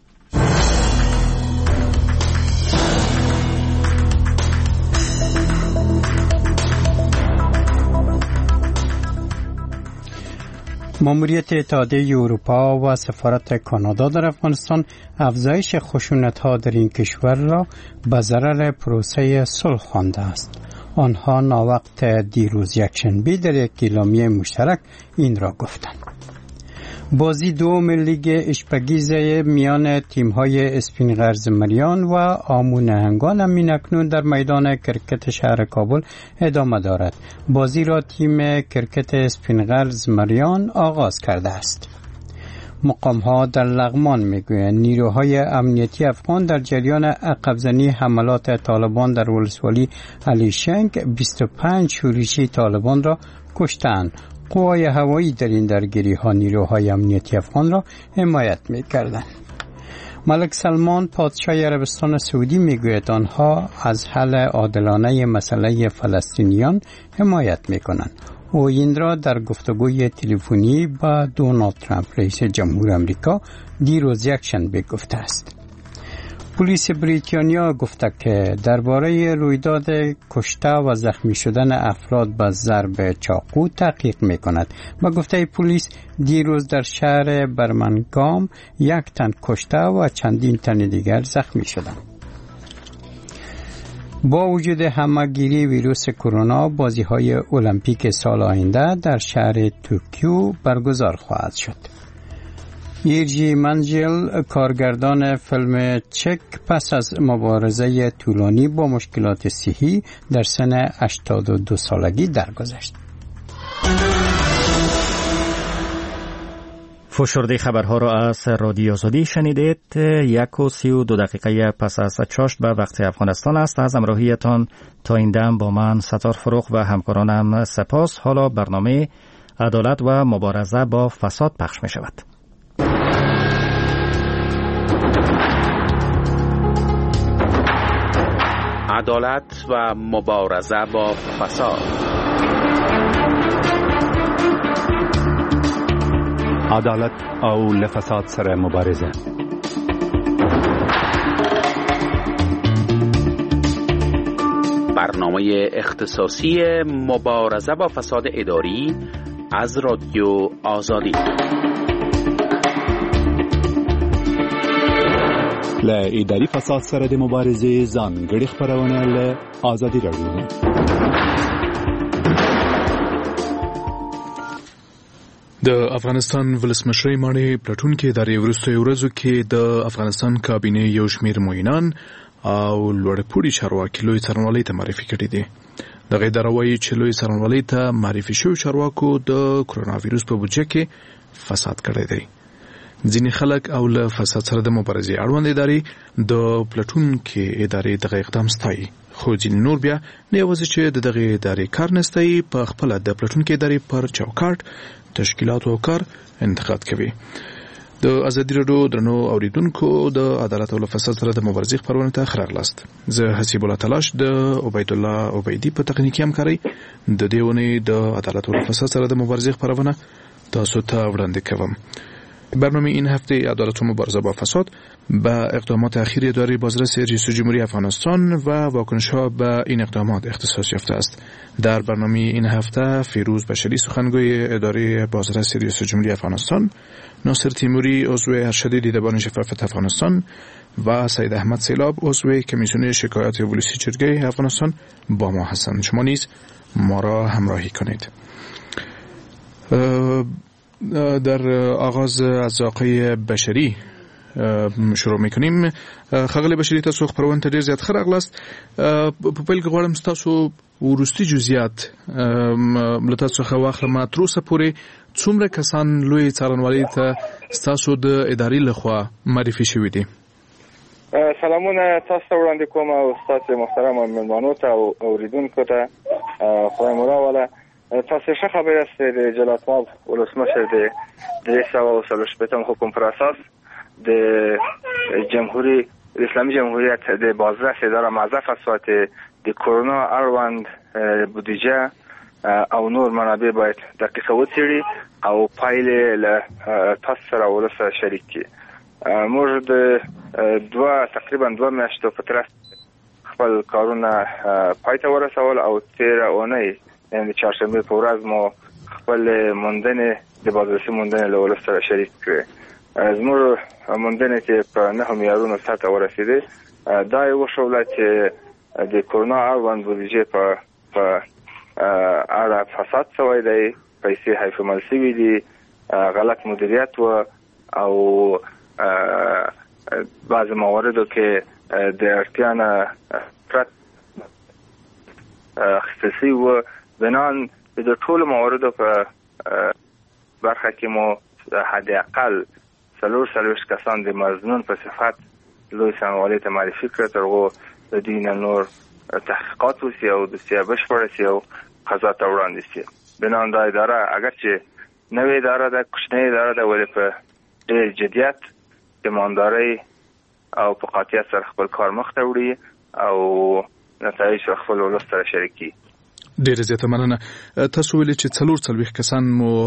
ماموریت اتحادیه اروپا و سفارت کانادا در افغانستان افزایش خشونت‌ها در این کشور را به ضرر پروسه صلح خوانده است. آنها ناوقت دیروز یکشنبه در یک اعلامیه مشترک این را گفتند. بازی دوم لیگ اشپگیز میان تیم‌های اسپین غرز مریان و آمو نهنگان هم اکنون در میدان کرکت شهر کابل ادامه دارد. بازی را تیم کرکت اسپین غرز مریان آغاز کرده است. مقام‌ها در لغمان میگویند نیروهای امنیتی افغان در جریان عقب‌زنی حملات طالبان در ولسوالی علی شنگ بیست و پنج شورشی طالبان را کشتند. قوای هوایی در این درگیری ها نیروهای امنیتی افغان را حمایت می کردند. ملک سلمان پادشاه عربستان سعودی می گوید آنها از حل عادلانه مسئله فلسطینیان حمایت می کنند. او این را در گفتگوی تلفنی با دونالد ترامپ رئیس جمهور آمریکا دیروز یکشنبه گفته است. پلیس بریتانیا گفته که درباره رویداد کشته و زخمی شدن افراد به ضرب چاقو تحقیق می‌کند. با گفته پلیس دیروز در شهر برمنگام یک تن کشته و چندین تن دیگر زخمی شدند. با وجود همه‌گیری ویروس کرونا بازی‌های المپیک سال آینده در شهر توکیو برگزار خواهد شد. یرجی منجل کارگردان فیلم چک پس از مبارزه طولانی با مشکلات صحی در سن هشتاد و دو سالگی درگذشت. فشرده خبرها را از رادیو آزادی شنیدید. یک و سی و دو دقیقه پس از چاشت به وقت افغانستان است. از همراهیتان تا این دم با من ستار فروغ و همکارانم سپاس. حالا برنامه عدالت و مبارزه با فساد پخش می شود. عدالت و مبارزه با فساد. عدالت او لفساد سره مبارزه. برنامه اختصاصی مبارزه با فساد اداری از رادیو آزادی. ل اداري فساد سره د مبارزې ځانګړي خبرونه له آزادي راډیو. د افغانستان ولسمشر مانی پلاتونکي د وروستیو ورځو کې د افغانستان کابینه یو شمېر معینان او لوړپوړي چارواکي لوی څارنوالۍ ته معرفي کړي دي. دغه ادارې چې لوی څارنوالۍ ته معرفي شوی چارواکو د کرونا وایروس په بودجه کې فساد کړی دی. ځینې خلک او له فساد سره د مبارزې اړوند ادارې د پلاتون کې ادارې دغه اقدام ستایي، خو ځینې نور بیا نه یوازې چې د دغه ادارې کار نه ستایي، په خپله د پلاتون کې ادارې پر چوکاټ تشکیلات او کار انتقاد کوي. د ازادي راډیو درنو اوریدونکو د عدالت او فساد سره د مبارزې خبرونه ته ښه راغلاست. زه حسیب الله تلاش د عبید الله عبیدی په تخنیکي همکارۍ د دې ونې د عدالت او فساد سره د مبارزې خبرونه تاسو ته وړاندې کوم. برنامه این هفته عدالت و مبارزه با فساد به اقدامات اخیر اداره بازرس رئیس جمهوری افغانستان و واکنش‌ها به این اقدامات اختصاص یافته است. در برنامه این هفته فیروز بشری سخنگوی اداره بازرس رئیس جمهوری افغانستان، ناصر تیموری عضو ارشد دیدبان شفافیت افغانستان و سید احمد سیلاب عضو کمیسیون شکایات ولسی جرگه افغانستان با ما هستند. شما نیز ما را همراهی کنید. در آغاز از آقای بشری شروع میکنیم. خغل بشری تاسو خبرونه ته ډیر زیات خراغ لاست. په پیل کې غواړم تاسو ورستي جزئیات لته څخه واخلم. تر اوسه پورې څومره کسان لوی څارنوالۍ ته تاسو د ادارې لخوا معرفي شوي دي؟ سلامونه تاسو ته وړاندې کوم او تاسو محترم مېلمانو ته او اوریدونکو ته خدای مو راوله. تاسو ښه خبر است د جلال‌آباد ولسمشر د درې سوه او څلور شپېتم حکم پر اساس د جمهوری اسلامی جمهوریت د بازرس اداره معذف فساد د کرونا اړوند بودیجه او نور منابع باید دقیقه وڅېړي او پایلې له تاسو سره ولسه شریک کړي. موږ د دوه تقریبا دوه میاشتو په ترڅ خپل کارونه پای ته ورسول او تیره اونۍ یعنې د چهارشنبې په ورځ مو خپل موندنې د بازرسي موندنې له ولس سره شریک کړې. زموږ موندنې چې په نهو معیارونو سطحه ورسېدې دا یې وښوله چې د کرونا اړوند بودیجې په په اړه فساد شوی دی، پیسې حیف عمل شوي دي، غلط مدیریت و او بعض مواردو کې د اړتیا نه پرت اخیستل شوي و. بنان د ټولو مواردو په برخه کې مو حداقل څلور څلوېښت کسان د مظنون په صفت لوی څارنوالۍ ته معرفي کړه، تر هغو د دوی نه نور تحقیقات وشي او دوسیه بشپړه شي او قضا ته وړاندې شي. بنان دا اداره اگرچې نوې اداره ده، کوچنۍ اداره ده، ولې په ډېر جدیت ایماندارۍ او په قاطعیت سره خپل کار مخ ته وړي او نتایج خپل ولس سره شریک کړي. ډېره زیاته مننه. تاسو ویلي چې څلور څلوېښت کسان مو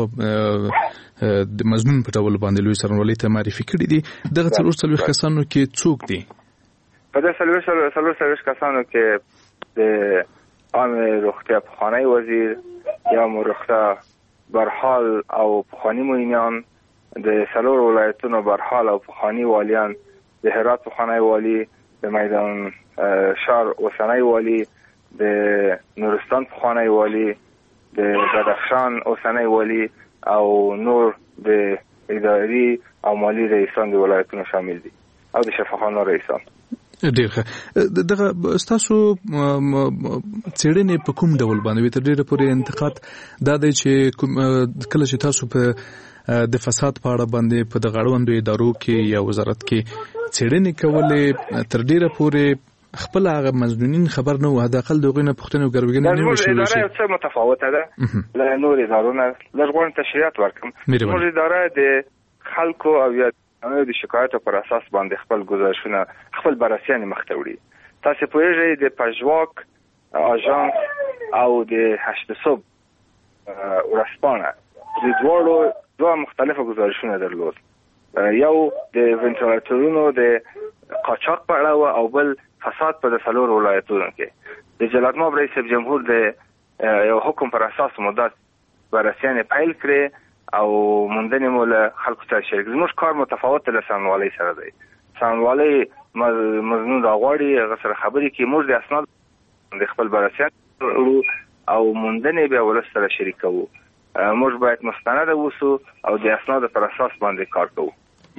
د مظنون په ډول باندې لوی څارنوالۍ ته معرفي کړي دي. دغه څلور څلوېښت کسانو کې څوک دي؟ په دې څلور څلوېښت کسانو کې د عامې روغتیا پخوانی وزیر یا مو روغتیا برحال او پخوانی معینان، د څلور ولایتونو برحال او پخوانی والیان، د هرات پخوانی والی، د میدان شهر اوسنی والی، د نورستان پخوانی والی، د بدخشان اوسنی والی او نور د اداري او مالی رئیسان د ولایتونو شامل دي او د شفاخانو رئیسان. ډېر ښه. دغه ستاسو څېړنې په کوم ډول باندې وي؟ تر ډېره پورې انتقاد دا دی چې کله چې تاسو په د فساد په اړه باندې په دغه اړوندو ادارو کې یا وزارت کې څېړنې کولې، تر ډېره پورې خپل هغه مظنونین خبر نه و، حداقل دغه نه پوښتنه او ګروګنه نه وشول. زموږ اداره څه متفاوته ده له نور ادارو نه. لږ غواړم تشریحات ورکړم. زموږ اداره د خلکو او یا د شکایتو پر اساس باندې خپل گزارشونه خپل بررسیان مخ ته وړي. تاسو پوهیږئ د پژواک اژانس او د هشت صبح ورځپاڼه د دواړو دوه مختلفه گزارشونه درلود. یو د وینټیلیټرونو د قاچاق په اړه او بل فساد په څلور ولایتونو کې. د جلال‌آباد رئیس جمهور د یو حکم پر اساس مدت بررسیان پیل کړې او موندنې مو له خلکو سره شریک. زموږ کار متفاوت له څارنوالۍ سره دی. څارنوالۍ مظنون راغواړي، هغه سره خبرې کوي، موږ د اسناد د خپل بررسیان او موندنې بیا ولس سره شریک کوو. موږ باید مستند اوسو او د اسناد پر اساس باندې کار کوو.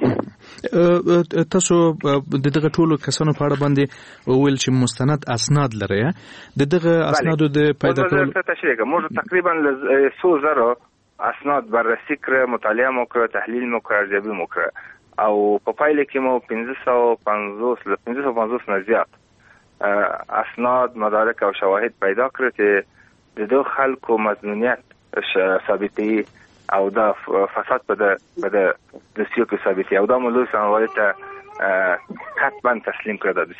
تاسو د دغه ټولو کسانو په اړه باندې وویل چې مستند اسناد لري. د دغه اسنادو د پیدا کولو څه تشریح کوم؟ موږ تقریبا څو زره اسناد بررسي کړ، مطالعه مو کړ، تحلیل مو کړ، ارزیابي مو کړ او په پایله کې مو پنځه سوه پنځوس له پنځه سوه پنځوس نه زیات اسناد، مدارک او شواهد پیدا کړ چې د دوه خلکو مظنونیت ثابتوي او دا فساد په د په د دوسیو کې ثابتوي او دا مو لوی څارنوالۍ ته حتما تسلیم کړه. د دوسیه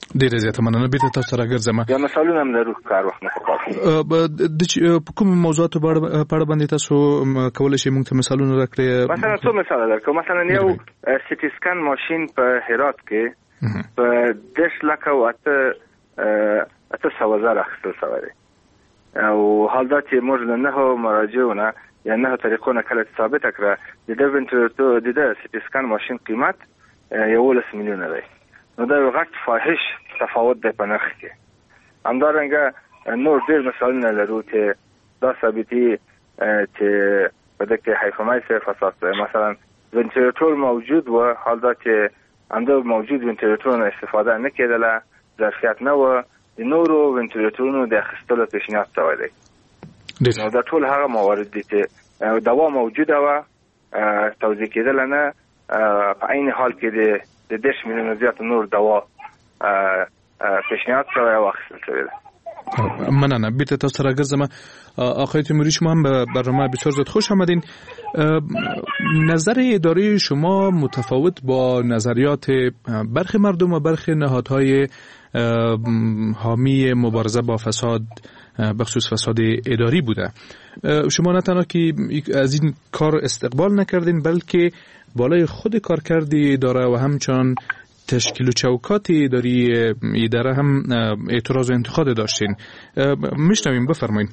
ډیر زیاته مننه. بیرته تاسو سره ګرځم. یا مثالونه هم لرو کار وخت نه پکار. د کوم موضوعاتو په اړه باندې تاسو کولای شئ موږ ته مثالونه راکړئ؟ مثلا څو مثال درکوم. مثلا یو سټي سکن ماشین په هرات کې په دش لکه او اته اته سوه زره اخیستل شوی دی او حال دا چې موږ له نهو مراجعونه یا نهو طریقو نه کله ثابته کړه د د وینټیلیټر د د سټي سکن ماشین قیمت یولس میلیونه دی. نو دا یو غټ فاحش تفاوت دی په نرخ کې. همدارنګه نور ډېر مثالونه لرو چې دا ثابتي چې په دې کې حیفمای سره فساد دی. مثلا وینټیلیټر موجود و، حال دا چې همدا موجود وینټیلیټرونه استفاده نه کېدله، ظرفیت نه و، د نورو وینټیلیټرونو د اخیستلو پیشنهاد شوی دی. نو دا ټول هغه موارد دي چې دوا موجوده و، توزیع کېدله نه، په عین حال کې د دېرش میلیونه زیات نور دوا پیشنهاد شوی او اخیستل شوی دی. مننه. بیرته تاسو سره ګرځم. آقای تیموری شما هم به برنامه بسیار زیاد خوش آمدین. نظر اداره شما متفاوت با نظریات برخی مردم و برخی نهادهای حامی مبارزه با فساد بخصوص فساد اداری بوده. شما نه تنها که از این کار استقبال نکردین بلکه بالای خود کارکرد اداره و همچنان تشکیل و چوکات اداری اداره هم اعتراض و انتقاد داشتین. میشنویم، بفرمایید.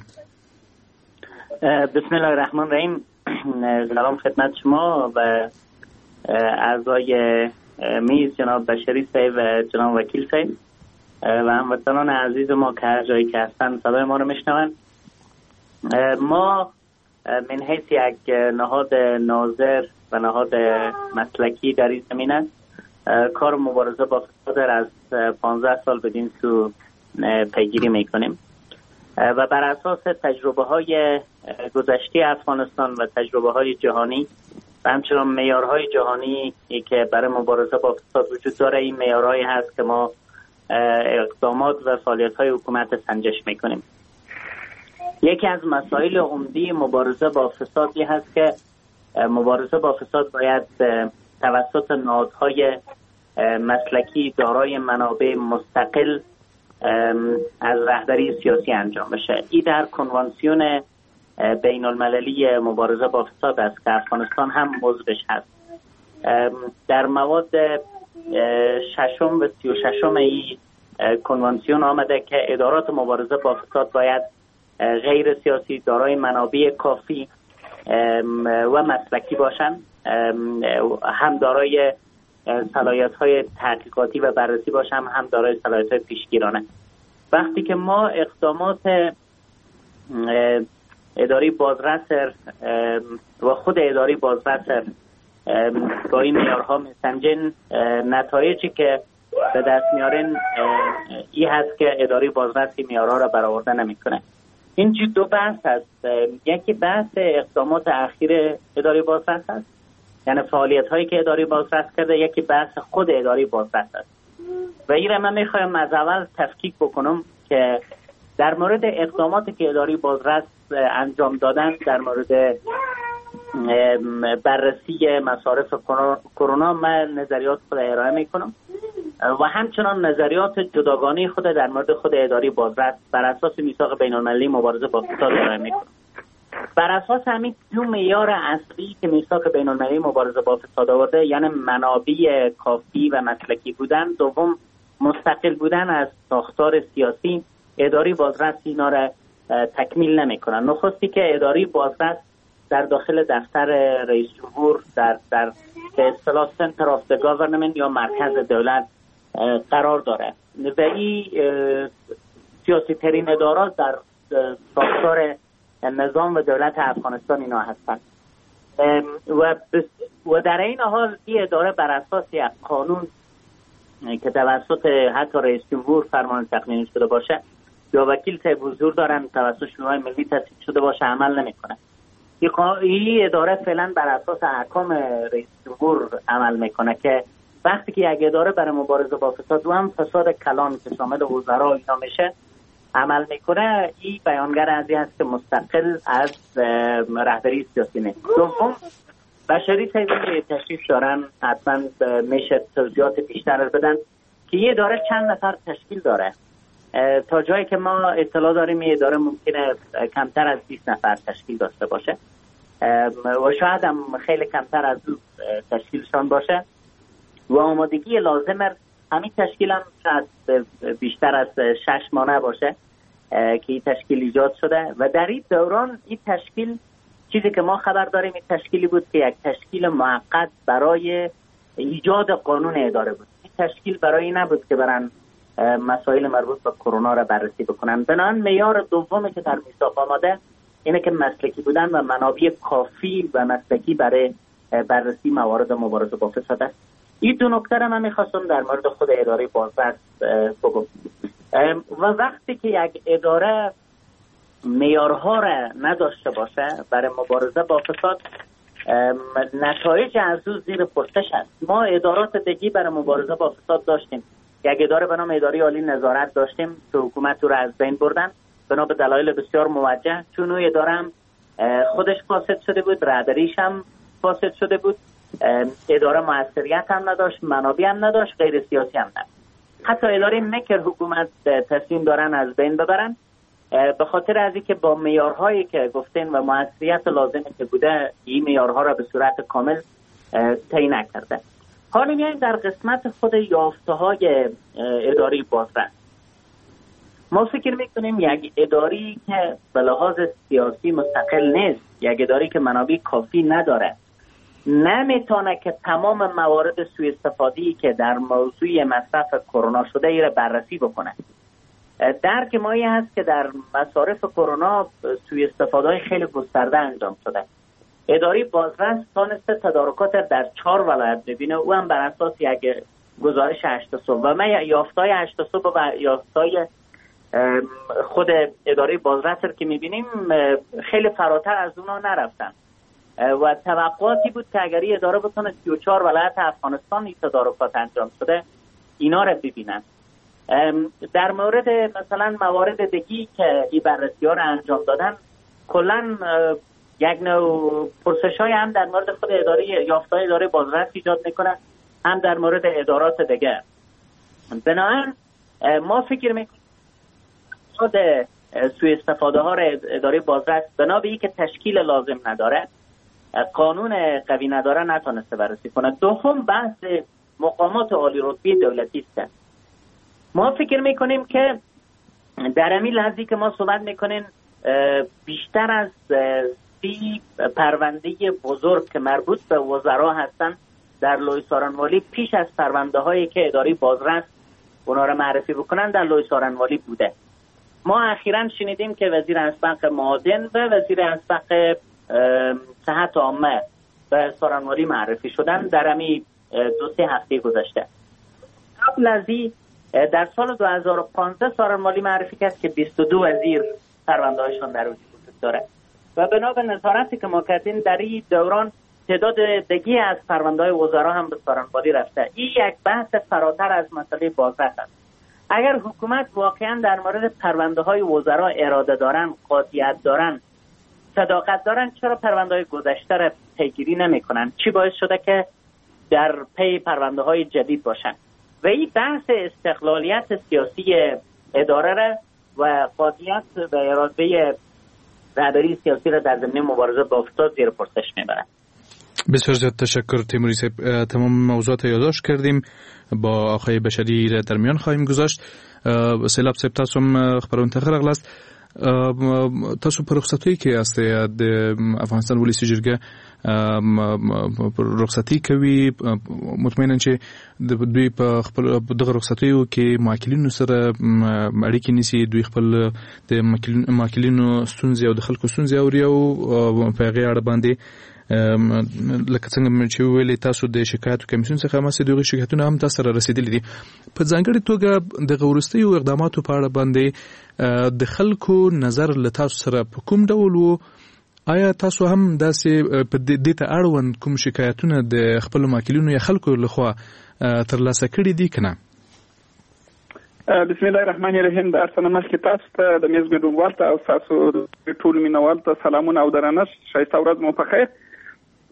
بسم الله الرحمن الرحیم. سلام خدمت شما و اعضای میز جناب بشری صاحب و جناب وکیل صاحب و هموطنان عزیز ما که هر جایی که هستن صدای ما رو میشنون. ما من حیث یک نهاد ناظر و نهاد مسلکی در این زمینه کار مبارزه با فساد از پانزده سال بدین سو پیگیری میکنیم و بر اساس تجربه های گذشته افغانستان و تجربه های جهانی و همچنان معیارهای جهانی که برای مبارزه با فساد وجود داره، این معیارهایی هست که ما اقدامات و فعالیت‌های حکومت سنجش میکنیم. یکی از مسائل عمده مبارزه با فسادی هست که مبارزه با فساد باید توسط نهادهای مسلکی دارای منابع مستقل از رهبری سیاسی انجام بشه. این در کنوانسیون بین المللی مبارزه با فساد است که افغانستان هم عضوش هست. در مواد ششم و سی و ششم این کنوانسیون آمده که ادارات مبارزه با فساد باید غیر سیاسی، دارای منابع کافی و مسلکی باشند، هم دارای صلاحیت‌های تحقیقاتی و بررسی باشند، هم دارای صلاحیت‌های پیشگیرانه. وقتی که ما اقدامات اداری بازرس و خود اداری بازرس با این معیارها میسنجین، نتایجی که به دست میارن این هست که اداری بازرس این معیارها را برآورده نمیکنه. این چی دو بحث هست. یکی بحث اقدامات اخیر اداری بازرس هست، یعنی فعالیت هایی که اداری بازرس کرده. یکی بحث خود اداری بازرس هست و این را من میخوایم از اول تفکیک بکنم که در مورد اقداماتی که اداری بازرس انجام دادن در مورد بررسی مصارف کرونا من نظریات خود ارائه میکنم و همچنان نظریات جداگانه خود در مورد خود اداری بازرس بر اساس میثاق بین المللی مبارزه با فساد ارائه میکنم. بر اساس همین دو معیار اصلی که میثاق بین المللی مبارزه با فساد آورده، یعنی منابع کافی و مسلکی بودن، دوم مستقل بودن از ساختار سیاسی، اداری بازرس اینا را تکمیل نمیکنن. نخستی که اداری بازرس در داخل دفتر رئیس جمهور در در به اصطلاح سنتر آف د گاورنمنت یا مرکز دولت قرار داره و این سیاسی ترین ادارات در ساختار نظام و دولت افغانستان اینا هستند و و در این حال این اداره بر اساس یک قانون که توسط حتی رئیس جمهور فرمان تقنینی شده باشه یا وکیل صاحب حضور دارن توسط شورای ملی تصویب شده باشه عمل نمیکنه. این اداره فعلا بر اساس احکام رئیس جمهور عمل میکنه که وقتی که یک اداره برای مبارزه با فساد و هم فساد کلان که شامل وزرا اینا میشه عمل میکنه، این بیانگر از این هست که مستقل از رهبری سیاسی نیست. دوم بشری صاحبی تشریف دارن، حتما میشه توضیحات بیشتر بدن. که یه اداره چند نفر تشکیل داره. تا جایی که ما اطلاع داریم یه اداره ممکنه کمتر از بیست نفر تشکیل داشته باشه و شاید هم خیلی کمتر از اون تشکیلشان باشه و آمادگی لازم همین تشکیل هم شاید بیشتر از شش ماه باشه که این تشکیل ایجاد شده و در این دوران این تشکیل چیزی که ما خبر داریم این تشکیلی بود که یک تشکیل موقت برای ایجاد قانون اداره بود. این تشکیل برای نبود که برن مسائل مربوط به کرونا را بررسی بکنن. بنابراین معیار دومی که در میثاق آماده اینه که مسلکی بودن و منابع کافی و مسلکی برای بررسی موارد مبارزه با فساد است. این دو نکته را من می‌خواستم در مورد خود اداره بازرس بگم. و وقتی که یک اداره معیارها را نداشته باشه برای مبارزه با فساد، نتایج از او زیر پرسش است. ما ادارات دیگه برای مبارزه با فساد داشتیم. یک اداره به نام اداره عالی نظارت داشتیم که حکومت رو از بین بردن بنا به دلایل بسیار موجه، چون اون اداره هم خودش فاسد شده بود، رهبریش هم فاسد شده بود، اداره موثریت هم نداشت، منابع هم نداشت، غیر سیاسی هم نداشت. حتی اداره مکر حکومت تصمیم دارن از بین ببرن به خاطر از اینکه با معیارهایی که گفتین و موثریت لازمی که بوده این معیارها را به صورت کامل تعیین نکرده. حالا میایم در قسمت خود یافته‌های اداری بازرس. ما فکر میکنیم یک اداری که به لحاظ سیاسی مستقل نیست، یک اداری که منابع کافی نداره، نمیتونه که تمام موارد سوء استفاده‌ای که در موضوع مصرف کرونا شده ای را بررسی بکنه. درک ما این هست که در مصارف کرونا سوء استفاده‌های خیلی گسترده انجام شده. اداره بازرس تانسته تدارکات در چهار ولایت ببینه، او هم بر اساس یک گزارش هشت صبح و من یافته‌های هشت صبح و یافته‌های خود اداره بازرس که میبینیم خیلی فراتر از اونا نرفتن و توقعاتی بود که اگر این اداره بتونه سی و چهار ولایت افغانستان این تدارکات انجام شده اینا رو ببینن. در مورد مثلا موارد دیگی که این بررسی ها رو انجام دادن کلا یک نوع پرسش های هم در مورد خود اداره یافته‌های اداره بازرس ایجاد میکنه، هم در مورد ادارات دیگه. بنابراین ما فکر میکنیم خود سوء استفاده ها را اداره بازرس بنا به اینکه تشکیل لازم نداره، قانون قوی نداره، نتونسته بررسی کنه. دوم بحث مقامات عالی رتبه دولتی است. ما فکر میکنیم که در همین لحظه که ما صحبت میکنیم بیشتر از سی پرونده بزرگ که مربوط به وزرا هستن در لوی سارنوالی پیش از پرونده هایی که اداره بازرس اونا رو معرفی بکنن در لوی سارنوالی بوده. ما اخیراً شنیدیم که وزیر اسبق معادن و وزیر اسبق صحت عامه به سارنوالی معرفی شدن در همین دو سه هفته گذشته. قبل از این در سال دو هزار و پانزده سارنوالی معرفی کرد که بیست و دو وزیر پرونده‌هایشان در وجود داره و بنا به نظارتی که ما کردیم در این دوران تعداد دیگه از پرونده‌های وزرا هم به سارنوالی رفته. این یک بحث فراتر از مسئله بازرس است. اگر حکومت واقعا در مورد پرونده‌های وزرا اراده دارن، قاطعیت دارن، صداقت دارن، چرا پرونده‌های گذشته را پیگیری نمی‌کنن؟ چی باعث شده که در پی پرونده‌های جدید باشن؟ و این بحث استقلالیت سیاسی اداره را و قاطعیت و اراده رهبری سیاسی را در زمینه مبارزه با فساد زیر پرسش میبرد. بسیار زیاد تشکر تیموری صاحب. تمام موضوعات یادداشت کردیم، با آقای بشری را در میان خواهیم گذاشت. سیلاب صاحب تاسو هم خبرونه تخرق لاست. تاسو په رخصتۍ کې یاستئ د افغانستان ولسی جرګه رخصتۍ کوي، مطمئنا چې دوی په خپل دغه رخصتیو کې ماکلینو سره اړیکې نیسي، دوی خپل د ماکلینو ستونزې او د خلکو ستونزې اوري او په هغې اړه باندې لکه څنګه چې ویلې تاسو د شکایتو کمیسیون څخه ماسې دغه شکایتونه هم تاسو سره رسیدلي دي. په ځانګړې توګه د وروستیو اقداماتو په اړه باندې د خلکو نظر له تاسو سره په کوم ډول وو؟ آیا تاسو هم داسې په دې ته اړوند کوم شکایتونه د خپلو ماکلینو یا خلکو لخوا ترلاسه کړي دي که نه؟ بسم الله الرحمن الرحیم. د ارسنه مخکې تاسو ته د میز ګډونوال ته او تاسو ټول مینوال ته سلامونه او درنښت. ښایسته ورځ مو په خیر.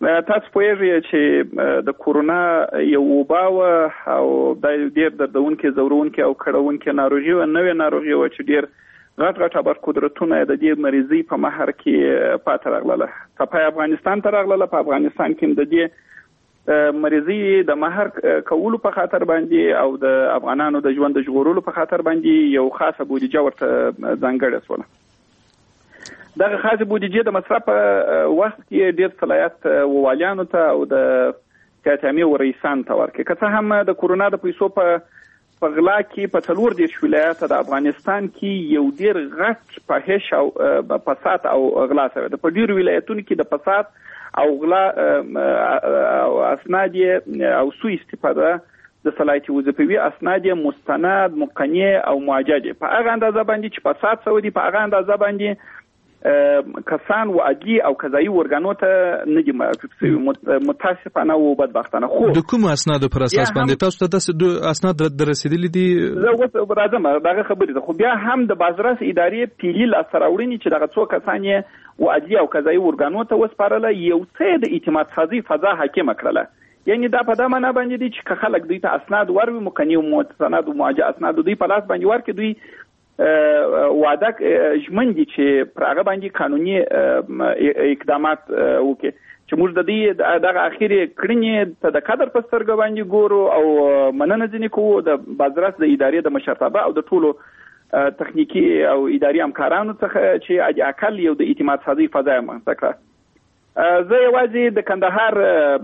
تاسو پوهیږئ چې د کورونا یو وبا وه او دا ډېر دردونکې ځورونکې او کړونکې ناروغي وه، نوې ناروغي وه چې ډېر غټ غټ ابر قدرتونه د دې مریضي په مهر کې پاتې راغله. څپه افغانستان ته راغله. په افغانستان کې د دې مریضي د مهر کولو په خاطر باندې او د افغانانو د ژوند د ژغورلو په خاطر باندې یو خاصه بودیجه ورته ځانګړې شوله. دغه خاصه بودیجه د مصرف وخت کې ډېر صلاحیت ووالیانو ته او د سیاحت عامې ورئیسانو ته ورکړي. که څه هم د کورونا د پیسو په په غلا کې په څلور دېرش ولایته د افغانستان کې یو ډېر غټ فاحش او فساد او غلا شوی ده. په ډېرو ولایتونو کې د فساد او غلا او اسناد او سوء استفاده د صلاحیتي وظیفوي اسناد مستند مقنع او معجد په هغه اندازه باندې چې فساد شوی دی، په هغه اندازه باندې کسان و عدلی او قضایي ورګانو ته نه دي معرفي شوي، متاسفانه او بدبختانه. خو د کوم اسنادو پر اساس باندې تاسو ته داسې اسناد دررسېدلي دي؟ زه اوس راځم دغه خبرې ده. خو بیا هم د بازرس ادارې پیلي لاسته راوړنې چې دغه څو کسان یې و عدلی او قضایي ورګانو ته وسپارله، یو څه د اعتماد سازي فضا حاکمه کړله. یعنی دا په دا معنا باندې دي چې که خلک دوی ته اسناد وروي، مقنع او مستند او معجد اسناد دوی په لاس باندې ورکړي، دوی وعده ژمن دي چې پر هغه باندې قانوني اقدامات وکړي. چې موږ د دې دغه اخیری کړنې ته د قدر په سترګه باندې ګورو او مننه ځینې کوو د بازرس د ادارې د مشرتابه او د ټولو تخنیکی او اداري همکارانو څخه چې اجي اقل یو د اعتماد سازي فضا منځته کړه. زه یوازې د کندهار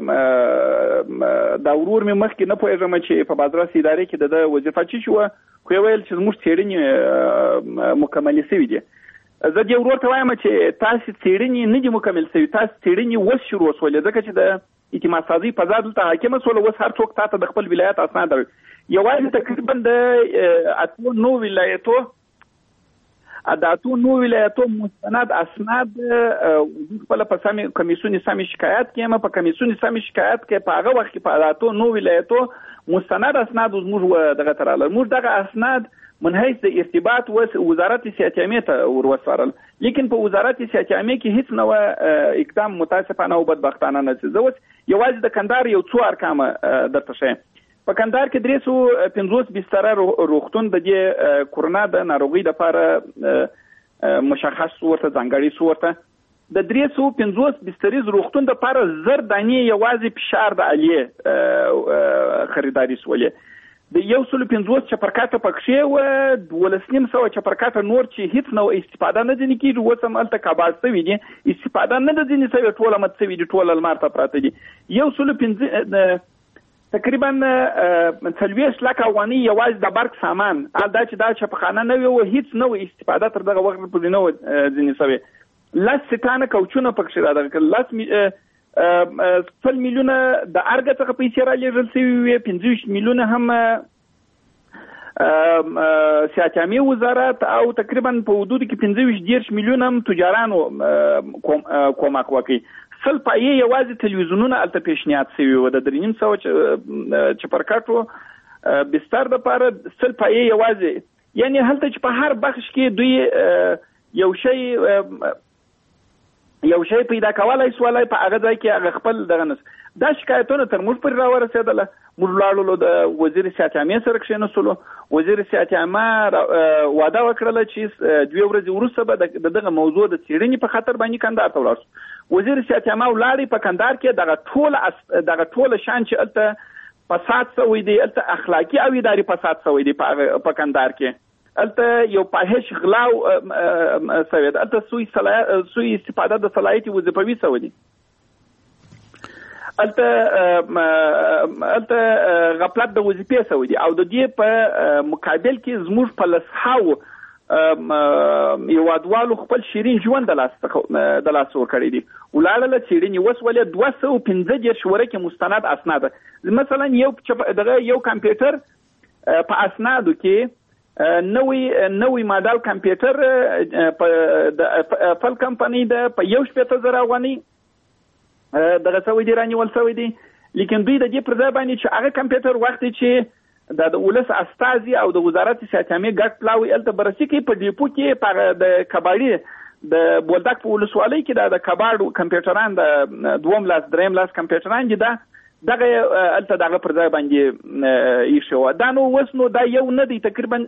د ورور مې مخکې نه پوهېږم چې په بازرس ادارې کې د وظیفه چی شوه، خو یې ویل چې زموږ څېړنې مکملې شوي دي. زه دې ورور ته وایم چې تاسې څېړنې نه دي مکمل شوي، تاسې څېړنې اوس شروع شولې، ځکه چې د اعتماد سازي فضا دلته حاکمه شوله. اوس هر څوک تاته د خپل ولایت اسناد راوړي. یوازې تقریبا د اتو نو ولایتو د اتو نو ولایتو مستند اسناد خپل په سمې کمیسیون سمې شکایت کېما په کمیسیون سمې شکایت کې په هغه وخت کې په اتو نو ولایتو مستند اسناد موږ دغه تراله موږ دغه اسناد من حیث د ارتباط وزارت سیاحت عامې ته وروسپارل، لیکن په وزارت سیاحت عامې کې هیڅ نوع اقدام متاسفانه او بدبختانه نه شي. زه اوس یوازې د کندهار یو څو ارقام درته ښیم. په کندهار کې درې سوه پنځوس بستره روغتون د دې کورونا د ناروغۍ لپاره مشخص ورته ځانګړي شو. ورته د درې سوه پنځوس بستریز روغتون دپاره زر دانې یوازې فشار د عالیې خریداري شولې. د یو سلو پنځوس چپرکاته پکښې وه، دولس نیم سوه چپرکاته نور چې هیڅ نوع استفاده نه ځینې کېږي، اوس هم هلته کباړ شوي دي، استفاده نه ده ځینې شوې، ټوله مت شوي دي، ټوله لمر ته پراته دي. یو سلو پنځه تقریبا څلوېښت لکه افغانۍ یوازې د برق سامان، دا چې دا چپخانه نه وي و هیڅ نه وي استفاده تر دغه وخت پورې نه وه ځینې شوې. لس سټانه کوچونه پکښې را دغه کړل، لس سل میلیونه د ارګه څخه پیسې را لېږل شوي وې، پنځه ویشت میلیونه هم سیاحت عامې وزارت او تقریبا په حدود کې پنځه ویشت دېرش میلیونه هم تجارانو کومک وکړي. سل پایې یوازې تلویزیونونه هلته پیشنهاد شوي وو، د درې نیم سوه چپرکټو بستر دپاره سل پایې یوازې، یعنې هلته چې په هر بخش کې دوی یو شی یو شی پیدا کولای سوالای په هغه ځای کې هغه خپل دغه نس. دا شکایتونه تر موږ پورې راورسېدله. موږ لاړو د وزیر سیاحت عامې سره کښېنستلو. وزیر سیاحت عامه وعده وکړله چې دوې ورځې وروسته به د دغه موضوع د څېړنې په خاطر باندې کندهار ته ولاړ شو. وزیر سیاحت عامه ولاړې په کندهار کې دغه ټوله دغه ټوله شان چې هلته فساد شوی دی، هلته اخلاقي او اداري فساد شوی دی په کندهار کې، هلته یو فاحش غلا شوی دی، هلته سوء استفاده د صلاحیتي وظیفوي شوی دی، هلته هلته غفلت د وظیفې شوی دی. او د دې په مقابل کې زموږ په لسهاو هېوادوالو خپل شیرین ژوند د لاس ورکړی دی. ولاړله څېړنې وسولې دوه سوه پنځه دېرش ورکې مستند اسناد. مثلا یو دغه یو کمپیوټر په اسنادو کې نوې نوې ماډل کمپیوټر په فل کمپنۍ ده په یو شپېته زره افغانۍ دغه شوی دی، رانیول شوی دی. لیکن دوی د دې پر ځای باندې چې هغه کمپیوټر وخت چې د ولس استازي او د وزارت سیاحت عامې ګډ پلاوي هلته بررسي کوي، په ډیپو کې د کباړي د بولدک په ولسوالۍ کې د کباړ کمپیوټران د دوم لاس دریم لاس کمپیوټران دي دا دغه الته دغه پر ځای باندې ایښو دا نو وس نو دا یو نه دی تقریبا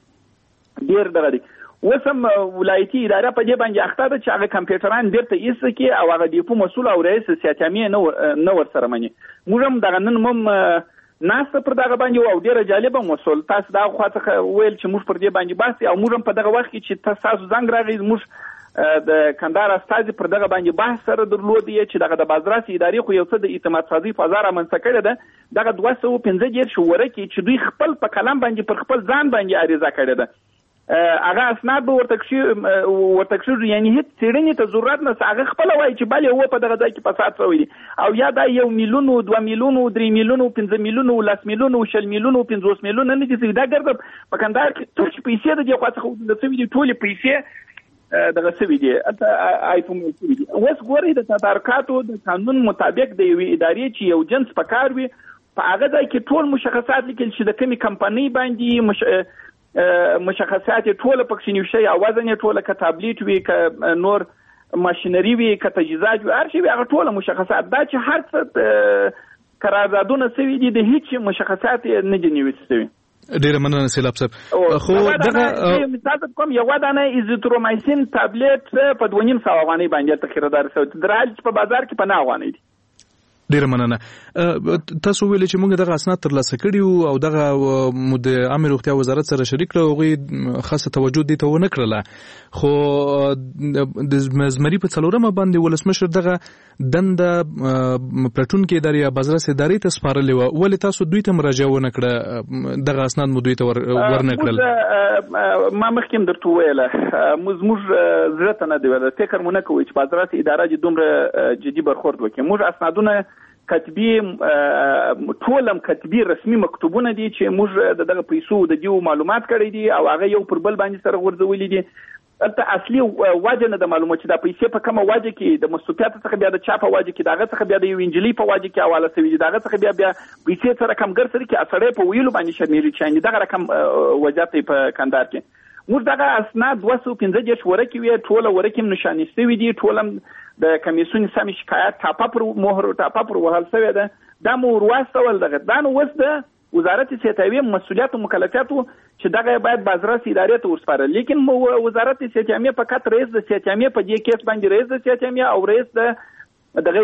ډیر دغه دی وسم ولایتي اداره په دې باندې اخته ده چې هغه کمپیوټران بیرته ایسته کې او هغه دیپو مسؤل او رئیس سیاستامي نه نه ور سره مني موږ هم دغه نن مم ناس پر دغه باندې او ډیره جالبه مسؤل تاسو دا خواته ویل چې موږ پر دې باندې باسي او موږ هم په دغه وخت کې چې تاسو زنګ راغی موږ د کندهار استاد پر دغه باندې بحث سره درلودي چې دغه د بازرسي ادارې خو یو څه د اعتماد سازي فضا رامنځته کړې ده دغه دوه سوه پنځه دېرش شوره کې چې دوی خپل په کلم باندې پر خپل ځان باندې عریضه کړې ده هغه اسناد به ورته شي ورته شي یعنی هیڅ څېړنې ته ضرورت نه هغه خپل وایي چې بل یو په دغه ځای کې فساد شوی دی او یا دا یو میلیون او دوه میلیون او درې میلیون او پنځه میلیون او لس میلیون او شل میلیون او پنځوس میلیون نه دي دا ګرځي په کندهار کې ټول پیسې د دې خواڅه د څه دي ټول پیسې دغه څه دي آیفون دي اوس ګوري د تدارکاتو د قانون مطابق د یوې ادارې چې یو جنس پکار وي په هغه ځای کې ټول مشخصات لیکل چې د کومې کمپنۍ باندې مش... مشخصات ټول پکې نیوشي او وزن ټول ک تابلیټ وی ک نور ماشينري وی ک تجهیزات وی هر شي هغه ټول مشخصات دا چې هر څه قراردادونه سوي دي د هیڅ مشخصات نه دي نیول شوی ډیره مننه سیلاب صاحب خو دغه مثال کوم یو ودانه ایزوترومایسین تابلیټ په دوه نیم سو افغانۍ باندې تخیردار شو درال په بازار کې په نه افغانۍ دي ډیره مننه تاسو ویل چې موږ دغه اسناد ترلاسه کړي او دغه د عامه روغتیا وزارت سره شریک کړو هغه خاصه توجه دي ته ونه کړله خو د مزمري په څلورمه باندې ولسمشر دغه دند پلاتون کې ادارې بازرس ادارې ته سپارلې و ولې تاسو دوی ته مراجعه ونه کړه دغه اسناد مو دوی ته ورنه کړل ما مخکې درته ویله موږ زړه ته نه دی ویل فکر مونږ کوي چې بازرس اداره د دومره جدي برخورد وکړي موږ اسنادونه کتبي ټولم کتبي رسمي مکتوبونه دي چې موږ دغه پیسو د دیو معلومات کړی دي او هغه یو پر بل باندې سره ورځولې دي البته اصلي واجه نه د معلومات چې د پیسې په کومه واجه کې د مسولیت څخه بیا د چا په واجه کې دغه څخه بیا د یو انجلي په واجه کې حواله شوی دي دغه څخه بیا بیا پیسې سره کم ګر سره کې اثرې په ویلو باندې شمیري چې دغه رقم وجاتې په کندهار کې موږ دغه اسناد دوه سوه پنځه دېرش ورکې وي ټوله ورکې نشانې شوي دي ټولم د کمیسیون سمې شکایت ټاپه پر مهر ټاپه پر وهل شوې ده دا مو ورواستول دغه دا نو اوس د وزارت صحت مسؤلیت او مکلفیت چې دغه باید بازرس ادارې ته ورسپارل لیکن وزارت صحت فقط رئیس د صحت په دې کیس باندې رئیس د صحت او رئیس د دغه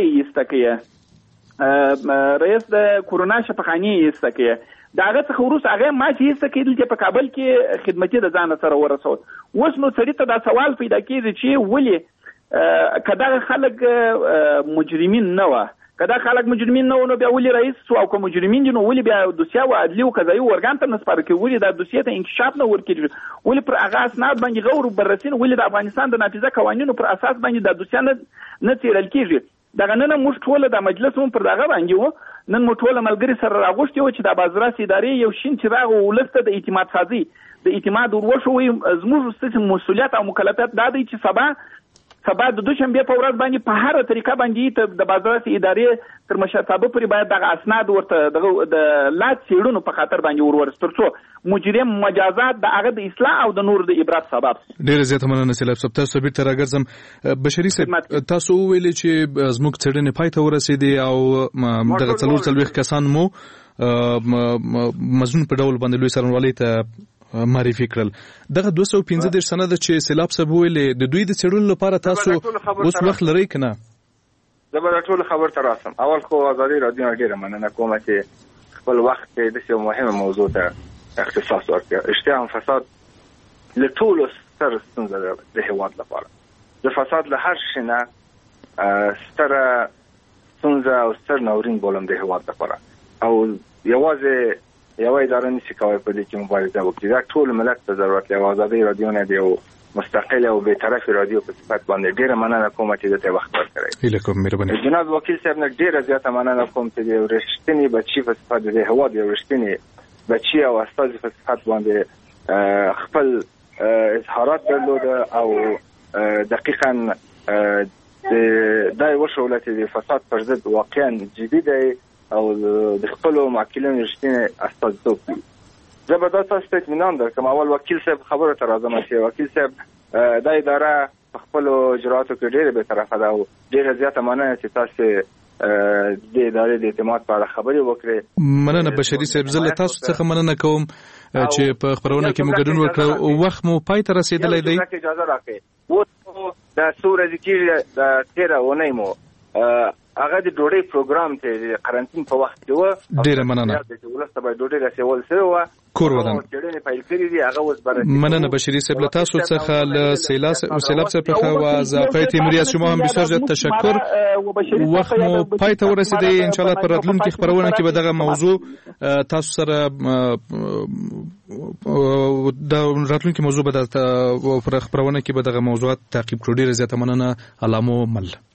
یستکیه رئیس د کورونا شفاخانه یستکیه داغه څخه ورس هغه ما چې هیڅ کېدل چې په کابل کې خدمتي د ځان سره ورسول اوس نو سړی ته دا سوال پیدا کیږي چې ولې کدا خلک مجرمین نه و کدا خلک مجرمین نه و نو بیا ولې رئیس او کوم مجرمین دي نو ولې بیا دوسیه او عدلی او قضایي ورګان ته نسپار کوي ولې دا دوسیه ته انکشاف نه ورکړي ولې پر هغه اسناد باندې غور بررسین ولې د افغانستان د نافذه قوانینو پر اساس باندې د دوسیه نه نه تیرل کیږي دغه نن موږ ټول د مجلس هم پر دغه باندې وو نن موږ ټول ملګری سره راغوښتي و چې د بازرس ادارې یو شین چراغ ولسته د اعتماد سازي د اعتماد ورشوي زموږ ستاسو مسؤلیت او مکلفیت دا دی چې سبا سبا د دوشنبه په ورځ باندې په هر طریقه باندې د بازرس ادارې تر مشرتابه پورې باید دغه اسناد ورته د لا چیرونو په خاطر باندې ورورس ترڅو مجرم مجازات د هغه د اصلاح او د نور د عبرت سبب ډیر زیات مننه سیلاب صاحب تاسو بیرته راګرځم بشري صاحب تاسو ویلي چې زموږ څېړنې پای ته ورسېدې او دغه څلور څلوېښت کسان مو مزون په ډول باندې لوی څارنوالۍ ته معرفي کړل دغه دوه سوه پنځه دېرش سنده چې سیلاب صاحب ویلې د دوی د څېړلو لپاره تاسو اوس وخت لرئ که نه زه به ټول خبر ته راسم اول خو ازادي راډیو ډېره مننه کوم چې خپل وخت کې داسې یو مهمه موضوع ته اختصاص ورکړ اشتیام فساد له ټولو ستر ستونزه ده د هېواد لپاره د فساد له هر شي نه ستره ستونزه او ستر ناورین بولم د هېواد لپاره او یوازې یوه اداره نشي کولی په دې کې مبارزه وکړي دا ټول ملت ته ضرورت لري ازادي راډیو نه دی او مستقل او بی‌طرفه رادیو په صفت باندې ډیره مننه کوم چې دته وخت ورکړی هیله کوم مهرباني جناب وکیل صاحب نه ډیره زیاته مننه کوم چې رښتینی بچی په صفت د هوا دی رښتینی بچی او استاد په صفت باندې خپل اظهارات درلود او دقیقاً د دای وشولت د فساد پر ضد واقعا جدي دی او د خپل معقولین رښتینی استازیتوب کوي زه به دا تاسو ته اطمینان درکړم اول وکیل صاحب خبره ته راځم چې وکیل صاحب دا اداره په خپل اجراتو کې ډېر به طرفه ده او ډېر زیاته مننه چې تاسو د ادارې د اعتماد په اړه خبرې وکړې. مننه بشري صاحب، زه له تاسو څخه مننه کوم چې په خبرونه کې مو ګډون وکړ او وخت مو پای ته رسیدلی دی. اجازه راکړئ، و د څو ورځې کې د تېره اونۍ مو هغه د ډوډۍ پروګرام ته د قرنټین په وخت کې و. ډېره مننه. چې ولسته به ډوډۍ رسول شوې وه، کور ودان څېړنې پیل کړي دي، هغه اوس بررسي. مننه بشری صاحب، له تاسو څخه له سیلاب څخه و از آقای تیموری از شما هم بسیار زیاد تشکر. وخت مو پای ته ورسیدی. ان شاء الله پر راتلونکي خبرونه کې به دغه موضوع تاسو سره د راتلونکي موضوع به د خبرونه کې به دغه موضوعات تعقیب کړو. ډېره زیاته مننه. علامو مل.